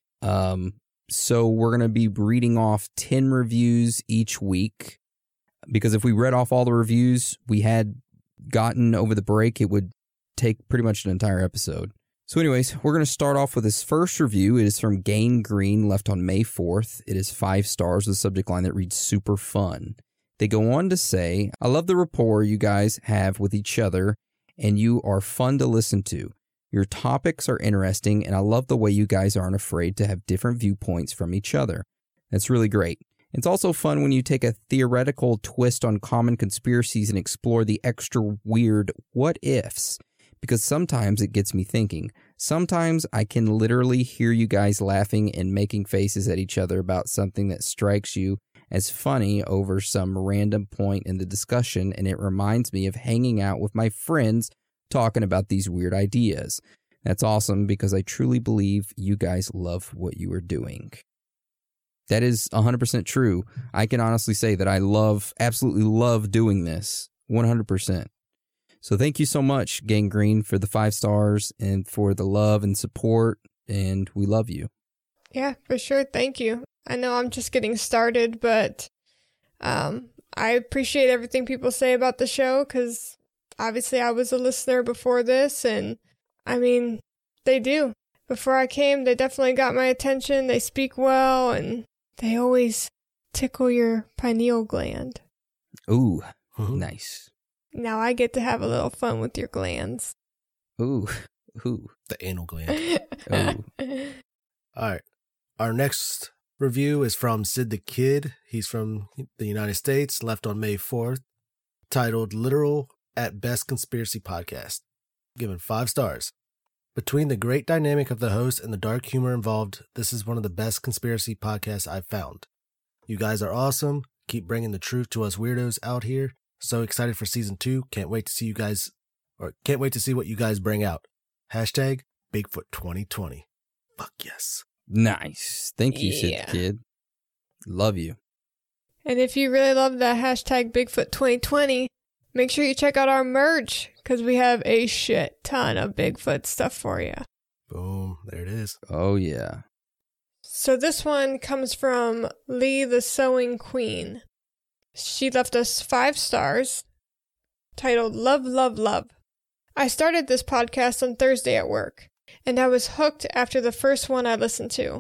Um, so we're going to be reading off ten reviews each week, because if we read off all the reviews we had gotten over the break, it would take pretty much an entire episode. So anyways, we're going to start off with this first review. It is from Gain Green, left on May fourth. It is five stars with a subject line that reads super fun. They go on to say, I love the rapport you guys have with each other, and you are fun to listen to. Your topics are interesting, and I love the way you guys aren't afraid to have different viewpoints from each other. That's really great. It's also fun when you take a theoretical twist on common conspiracies and explore the extra weird what-ifs, because sometimes it gets me thinking. Sometimes I can literally hear you guys laughing and making faces at each other about something that strikes you as funny over some random point in the discussion, and it reminds me of hanging out with my friends talking about these weird ideas. That's awesome, because I truly believe you guys love what you are doing. That is one hundred percent true. I can honestly say that I love, absolutely love doing this, one hundred percent. So thank you so much, Gang Green, for the five stars and for the love and support, and we love you. Yeah, for sure. Thank you. I know I'm just getting started, but um, I appreciate everything people say about the show, because obviously I was a listener before this, and I mean, they do. Before I came, they definitely got my attention. They speak well, and they always tickle your pineal gland. Ooh, nice. Now I get to have a little fun with your glands. Ooh, ooh. The anal gland. Ooh. All right. Our next review is from Sid the Kid. He's from the United States, left on May fourth, titled Literal at Best Conspiracy Podcast. Given five stars. Between the great dynamic of the host and the dark humor involved, this is one of the best conspiracy podcasts I've found. You guys are awesome. Keep bringing the truth to us weirdos out here. So excited for season two. Can't wait to see you guys, or can't wait to see what you guys bring out. Hashtag Bigfoot twenty twenty. Fuck yes. Nice. Thank you, Sid Yeah. the Kid. Love you. And if you really love that hashtag Bigfoot twenty twenty, make sure you check out our merch, because we have a shit ton of Bigfoot stuff for you. Boom. There it is. Oh, yeah. So this one comes from Lee the Sewing Queen. She left us five stars, titled Love, Love, Love. I started this podcast on Thursday at work, and I was hooked after the first one I listened to.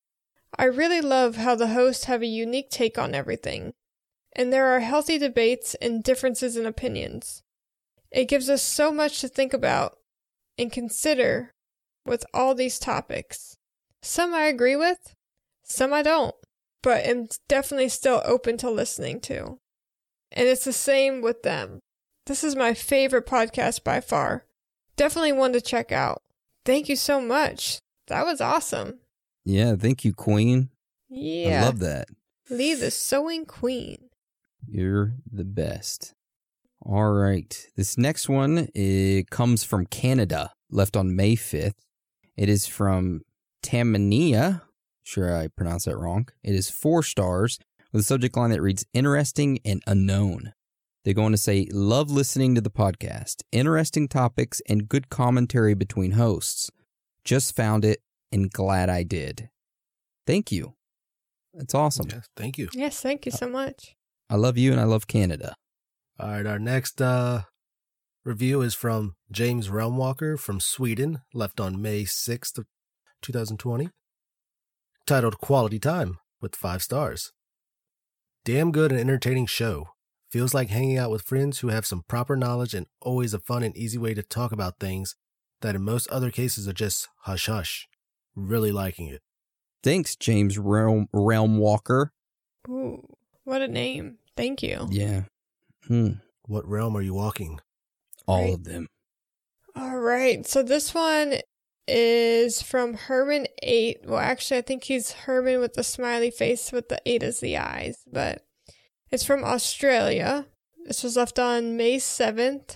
I really love how the hosts have a unique take on everything, and there are healthy debates and differences in opinions. It gives us so much to think about and consider with all these topics. Some I agree with, some I don't, but am definitely still open to listening to. And it's the same with them. This is my favorite podcast by far. Definitely one to check out. Thank you so much. That was awesome. Yeah, thank you, Queen. Yeah. I love that. Lee the Sewing Queen. You're the best. All right. This next one, it comes from Canada, left on May fifth. It is from Tamania. Sure I pronounced that wrong. It is four stars with a subject line that reads interesting and unknown. They go on to say, love listening to the podcast. Interesting topics and good commentary between hosts. Just found it and glad I did. Thank you. That's awesome. Yes, thank you. Yes, thank you so much. I love you and I love Canada. All right, our next uh, review is from James Realmwalker from Sweden, left on May sixth of twenty twenty, titled Quality Time, with five stars. Damn good and entertaining show. Feels like hanging out with friends who have some proper knowledge and always a fun and easy way to talk about things that in most other cases are just hush-hush. Really liking it. Thanks, James Realm, Realm Walker. Ooh, what a name. Thank you. Yeah. Hmm. What realm are you walking? All Right. of them. All right. So this one is from Herman eight. Well, actually, I think he's Herman with the smiley face with the eight as the eyes, but it's from Australia. This was left on May seventh.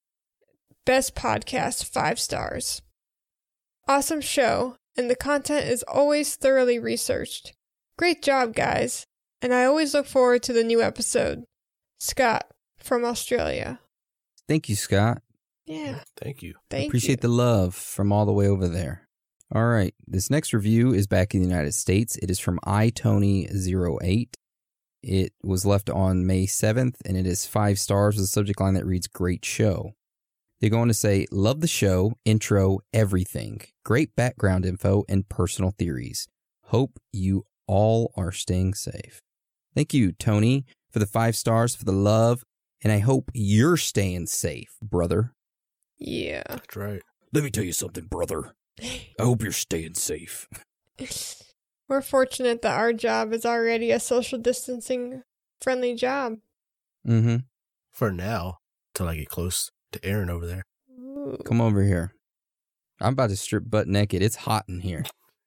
Best podcast, five stars. Awesome show, and the content is always thoroughly researched. Great job, guys. And I always look forward to the new episode. Scott from Australia. Thank you, Scott. Yeah. Thank you. Thank Appreciate you. the love from all the way over there. All right. This next review is back in the United States. It is from i tony zero eight. It was left on May seventh, and it is five stars with a subject line that reads, great show. They go on to say, love the show, intro, everything. Great background info and personal theories. Hope you all are staying safe. Thank you, Tony, for the five stars, for the love, and I hope you're staying safe, brother. Yeah. That's right. Let me tell you something, brother. I hope you're staying safe. We're fortunate that our job is already a social distancing friendly job. Mm-hmm. For now, till I get close to Aaron over there. Ooh. Come over here. I'm about to strip butt naked. It's hot in here.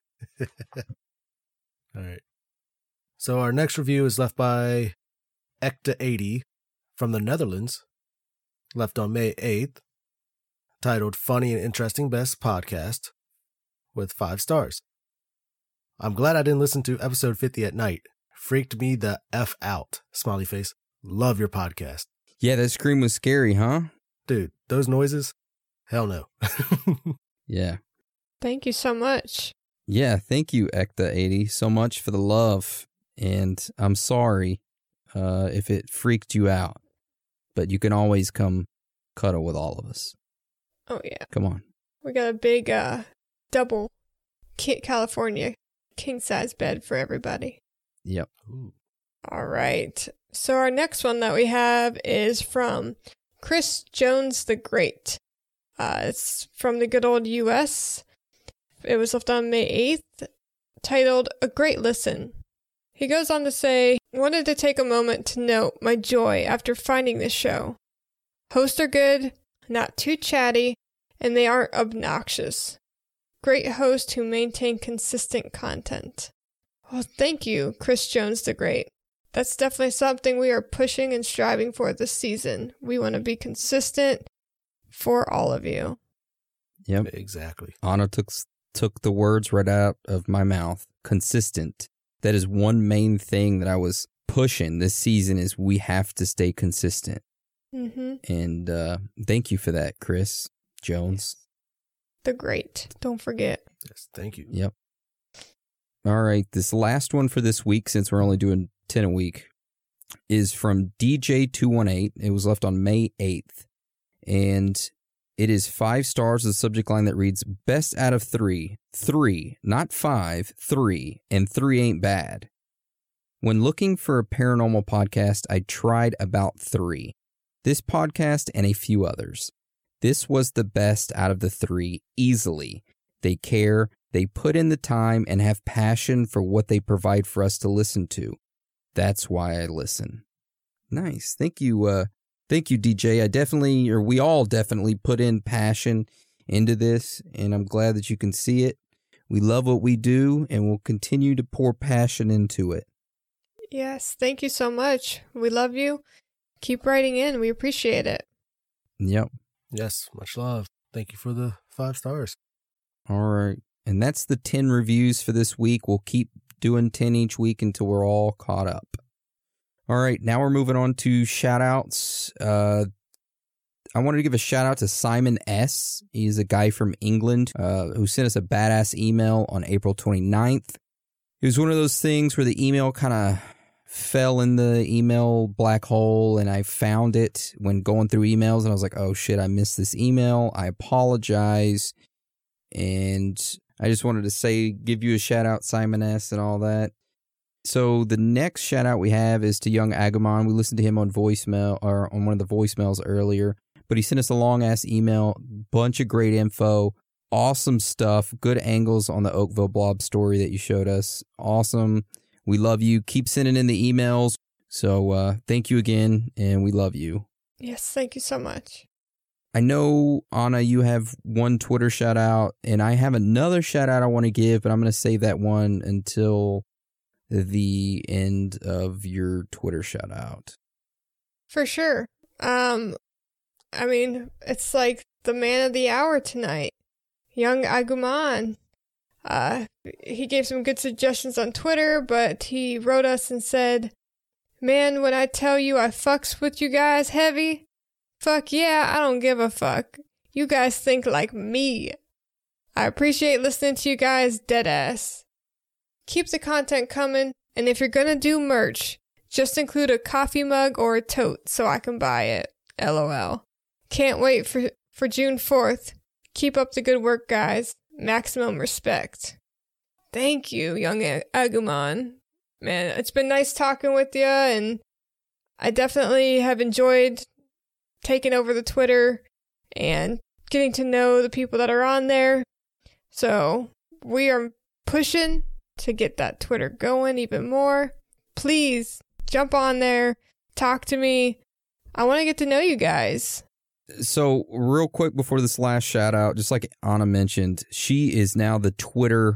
All right. So our next review is left by Ecta eighty from the Netherlands, left on May eighth, titled Funny and Interesting Best Podcast, with five stars. I'm glad I didn't listen to episode fifty at night. Freaked me the F out. Smiley face. Love your podcast. Yeah, that scream was scary, huh? Dude, those noises? Hell no. Yeah. Thank you so much. Yeah, thank you, Ecta eighty, so much for the love. And I'm sorry uh, if it freaked you out. But you can always come cuddle with all of us. Oh, yeah. Come on. We got a big uh, double Ki- California king-size bed for everybody. Yep. Ooh. All right. So our next one that we have is from Chris Jones the Great. Uh, it's from the good old U S. It was left on May eighth, titled A Great Listen. He goes on to say, wanted to take a moment to note my joy after finding this show. Hosts are good, not too chatty, and they aren't obnoxious. Great hosts who maintain consistent content. Well, thank you, Chris Jones the Great. That's definitely something we are pushing and striving for this season. We want to be consistent for all of you. Yep. Exactly. Anna took took the words right out of my mouth. Consistent. That is one main thing that I was pushing this season is we have to stay consistent. Mm-hmm. And uh, thank you for that, Chris Jones. The Great. Don't forget. Yes, thank you. Yep. All right. This last one for this week, since we're only doing ten a week, is from D J two one eight. It was left on May eighth. And it is five stars with a subject line that reads, best out of three. Three, not five, three. And three ain't bad. When looking for a paranormal podcast, I tried about three. This podcast and a few others. This was the best out of the three, easily. They care, they put in the time, and have passion for what they provide for us to listen to. That's why I listen. Nice. Thank you, uh, thank you, D J. I definitely, or we all definitely put in passion into this, and I'm glad that you can see it. We love what we do, and we'll continue to pour passion into it. Yes, thank you so much. We love you. Keep writing in. We appreciate it. Yep. Yes, much love. Thank you for the five stars. All right. And that's the ten reviews for this week. We'll keep doing ten each week until we're all caught up. All right. Now we're moving on to shout outs. Uh, I wanted to give a shout out to Simon S. He's a guy from England uh, who sent us a badass email on April twenty-ninth. It was one of those things where the email kind of fell in the email black hole, and I found it when going through emails, and I was like, oh shit, I missed this email. I apologize. And I just wanted to say, give you a shout out, Simon S. and all that. So the next shout out we have is to Young Agumon. We listened to him on voicemail, or on one of the voicemails earlier, but he sent us a long ass email, bunch of great info, awesome stuff, good angles on the Oakville Blob story that you showed us. Awesome. We love you. Keep sending in the emails. So uh, thank you again, and we love you. Yes, thank you so much. I know, Anna, you have one Twitter shout out, and I have another shout out I want to give, but I'm going to save that one until the end of your Twitter shout out. For sure. Um, I mean, it's like the man of the hour tonight, Young Agumon. Uh, he gave some good suggestions on Twitter, but he wrote us and said, man, when I tell you I fucks with you guys heavy, fuck yeah, I don't give a fuck. You guys think like me. I appreciate listening to you guys deadass. Keep the content coming, and if you're gonna do merch, just include a coffee mug or a tote so I can buy it. LOL. Can't wait for, for June fourth. Keep up the good work, guys. Maximum respect. Thank you, Young Agumon. Man, it's been nice talking with you, and I definitely have enjoyed taking over the Twitter and getting to know the people that are on there. So we are pushing to get that Twitter going even more. Please jump on there, talk to me. I want to get to know you guys. So real quick before this last shout out, just like Anna mentioned, she is now the Twitter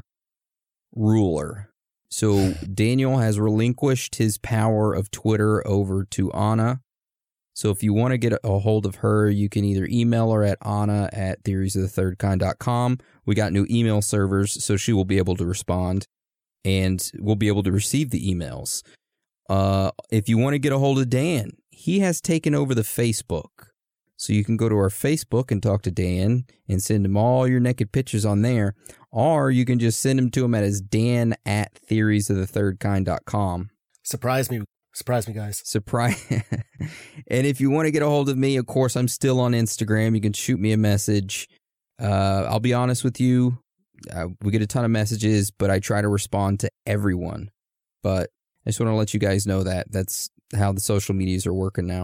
ruler. So Daniel has relinquished his power of Twitter over to Anna. So if you want to get a hold of her, you can either email her at Anna at theories of the third kind dot com. We got new email servers, so she will be able to respond and we'll be able to receive the emails. Uh, if you want to get a hold of Dan, he has taken over the Facebook. So you can go to our Facebook and talk to Dan and send him all your naked pictures on there. Or you can just send them to him at his Dan at theories of the third kind dot com. Surprise me. Surprise me, guys. Surprise. And if you want to get a hold of me, of course, I'm still on Instagram. You can shoot me a message. Uh, I'll be honest with you. Uh, we get a ton of messages, but I try to respond to everyone. But I just want to let you guys know that that's how the social medias are working now.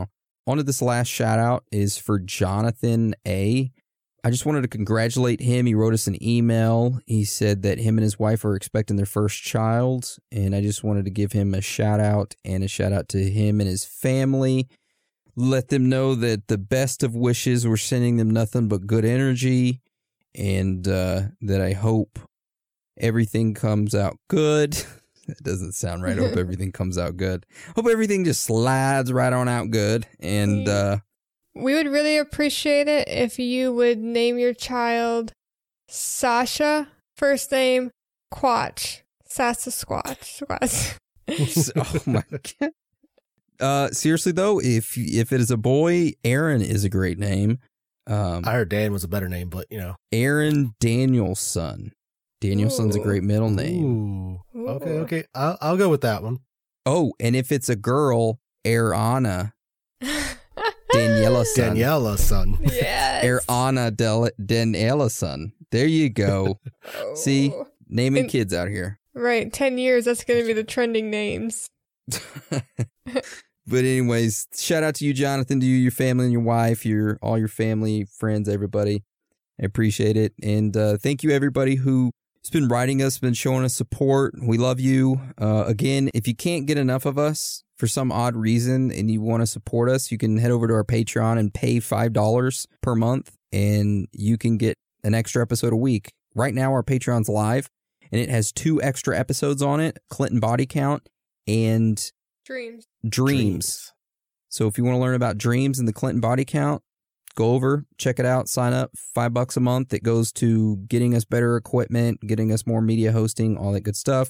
on to this last shout out is for Jonathan A. I just wanted to congratulate him. He wrote us an email. He said that him and his wife are expecting their first child, and I just wanted to give him a shout out and a shout out to him and his family. Let them know that the best of wishes, we're sending them nothing but good energy, and uh, that I hope everything comes out good. That doesn't sound right. I hope everything comes out good. Hope everything just slides right on out good. And uh, we would really appreciate it if you would name your child Sasha, first name Quatch, Sasquatch. Oh my God. Uh, seriously though, if if it is a boy, Aaron is a great name. Um, I heard Dan was a better name, but you know, Aaron Danielson. Danielson's a great middle name. Ooh. Okay, okay, I'll I'll go with that one. Oh, and if it's a girl, Ariana Daniela son. Daniela son. Yes. Ariana Del- Daniela son. There you go. Oh. See, naming In- kids out here. Right, ten years, that's going to be the trending names. But anyways, shout out to you, Jonathan, to you, your family, and your wife, your all your family, friends, everybody. I appreciate it. And uh, thank you, everybody who's been writing us, been showing us support. We love you. Uh, again, if you can't get enough of us for some odd reason and you want to support us, you can head over to our Patreon and pay five dollars per month, and you can get an extra episode a week. Right now, our Patreon's live, and it has two extra episodes on it, Clinton Body Count and Dreams. Dreams. Dreams. So if you want to learn about Dreams and the Clinton Body Count, go over, check it out, sign up, five bucks a month. It goes to getting us better equipment, getting us more media hosting, all that good stuff.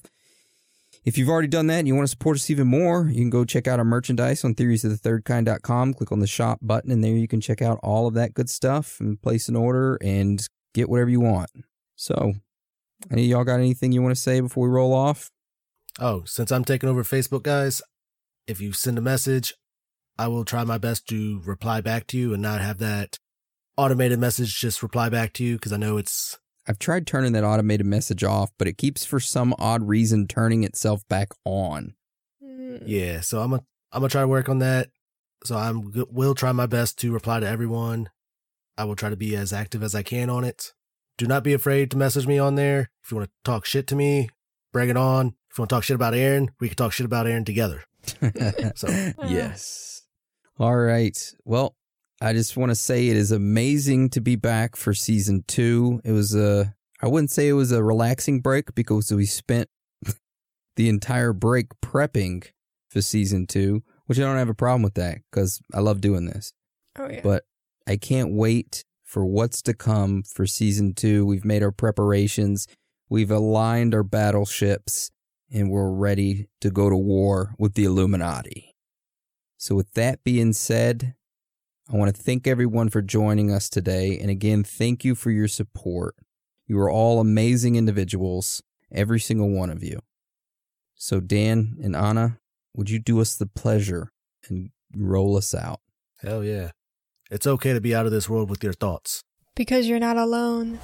If you've already done that and you want to support us even more, you can go check out our merchandise on theories of the third kind dot com. Click on the shop button, and there you can check out all of that good stuff and place an order and get whatever you want. So, any of y'all got anything you want to say before we roll off? Oh, since I'm taking over Facebook, guys, if you send a message, I will try my best to reply back to you and not have that automated message just reply back to you, because I know it's... I've tried turning that automated message off, but it keeps, for some odd reason, turning itself back on. Yeah, so I'm gonna I'm gonna try to work on that. So I will try my best to reply to everyone. I will try to be as active as I can on it. Do not be afraid to message me on there. If you want to talk shit to me, bring it on. If you want to talk shit about Aaron, we can talk shit about Aaron together. So yes. All right. Well, I just want to say it is amazing to be back for season two. It was a, I wouldn't say it was a relaxing break because we spent the entire break prepping for season two, which I don't have a problem with that because I love doing this. Oh, yeah. But I can't wait for what's to come for season two. We've made our preparations. We've aligned our battleships, and we're ready to go to war with the Illuminati. So with that being said, I want to thank everyone for joining us today. And again, thank you for your support. You are all amazing individuals, every single one of you. So Dan and Anna, would you do us the pleasure and roll us out? Hell yeah. It's okay to be out of this world with your thoughts. Because you're not alone.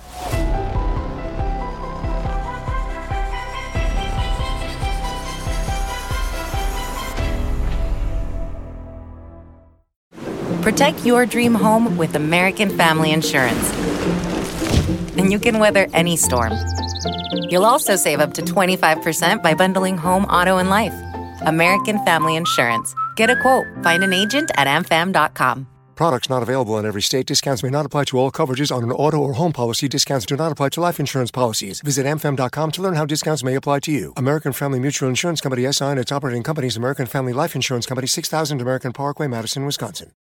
Protect your dream home with American Family Insurance. And you can weather any storm. You'll also save up to twenty-five percent by bundling home, auto, and life. American Family Insurance. Get a quote. Find an agent at a m fam dot com. Products not available in every state. Discounts may not apply to all coverages on an auto or home policy. Discounts do not apply to life insurance policies. Visit a m fam dot com to learn how discounts may apply to you. American Family Mutual Insurance Company, S I and its operating companies, American Family Life Insurance Company, six thousand American Parkway, Madison, Wisconsin.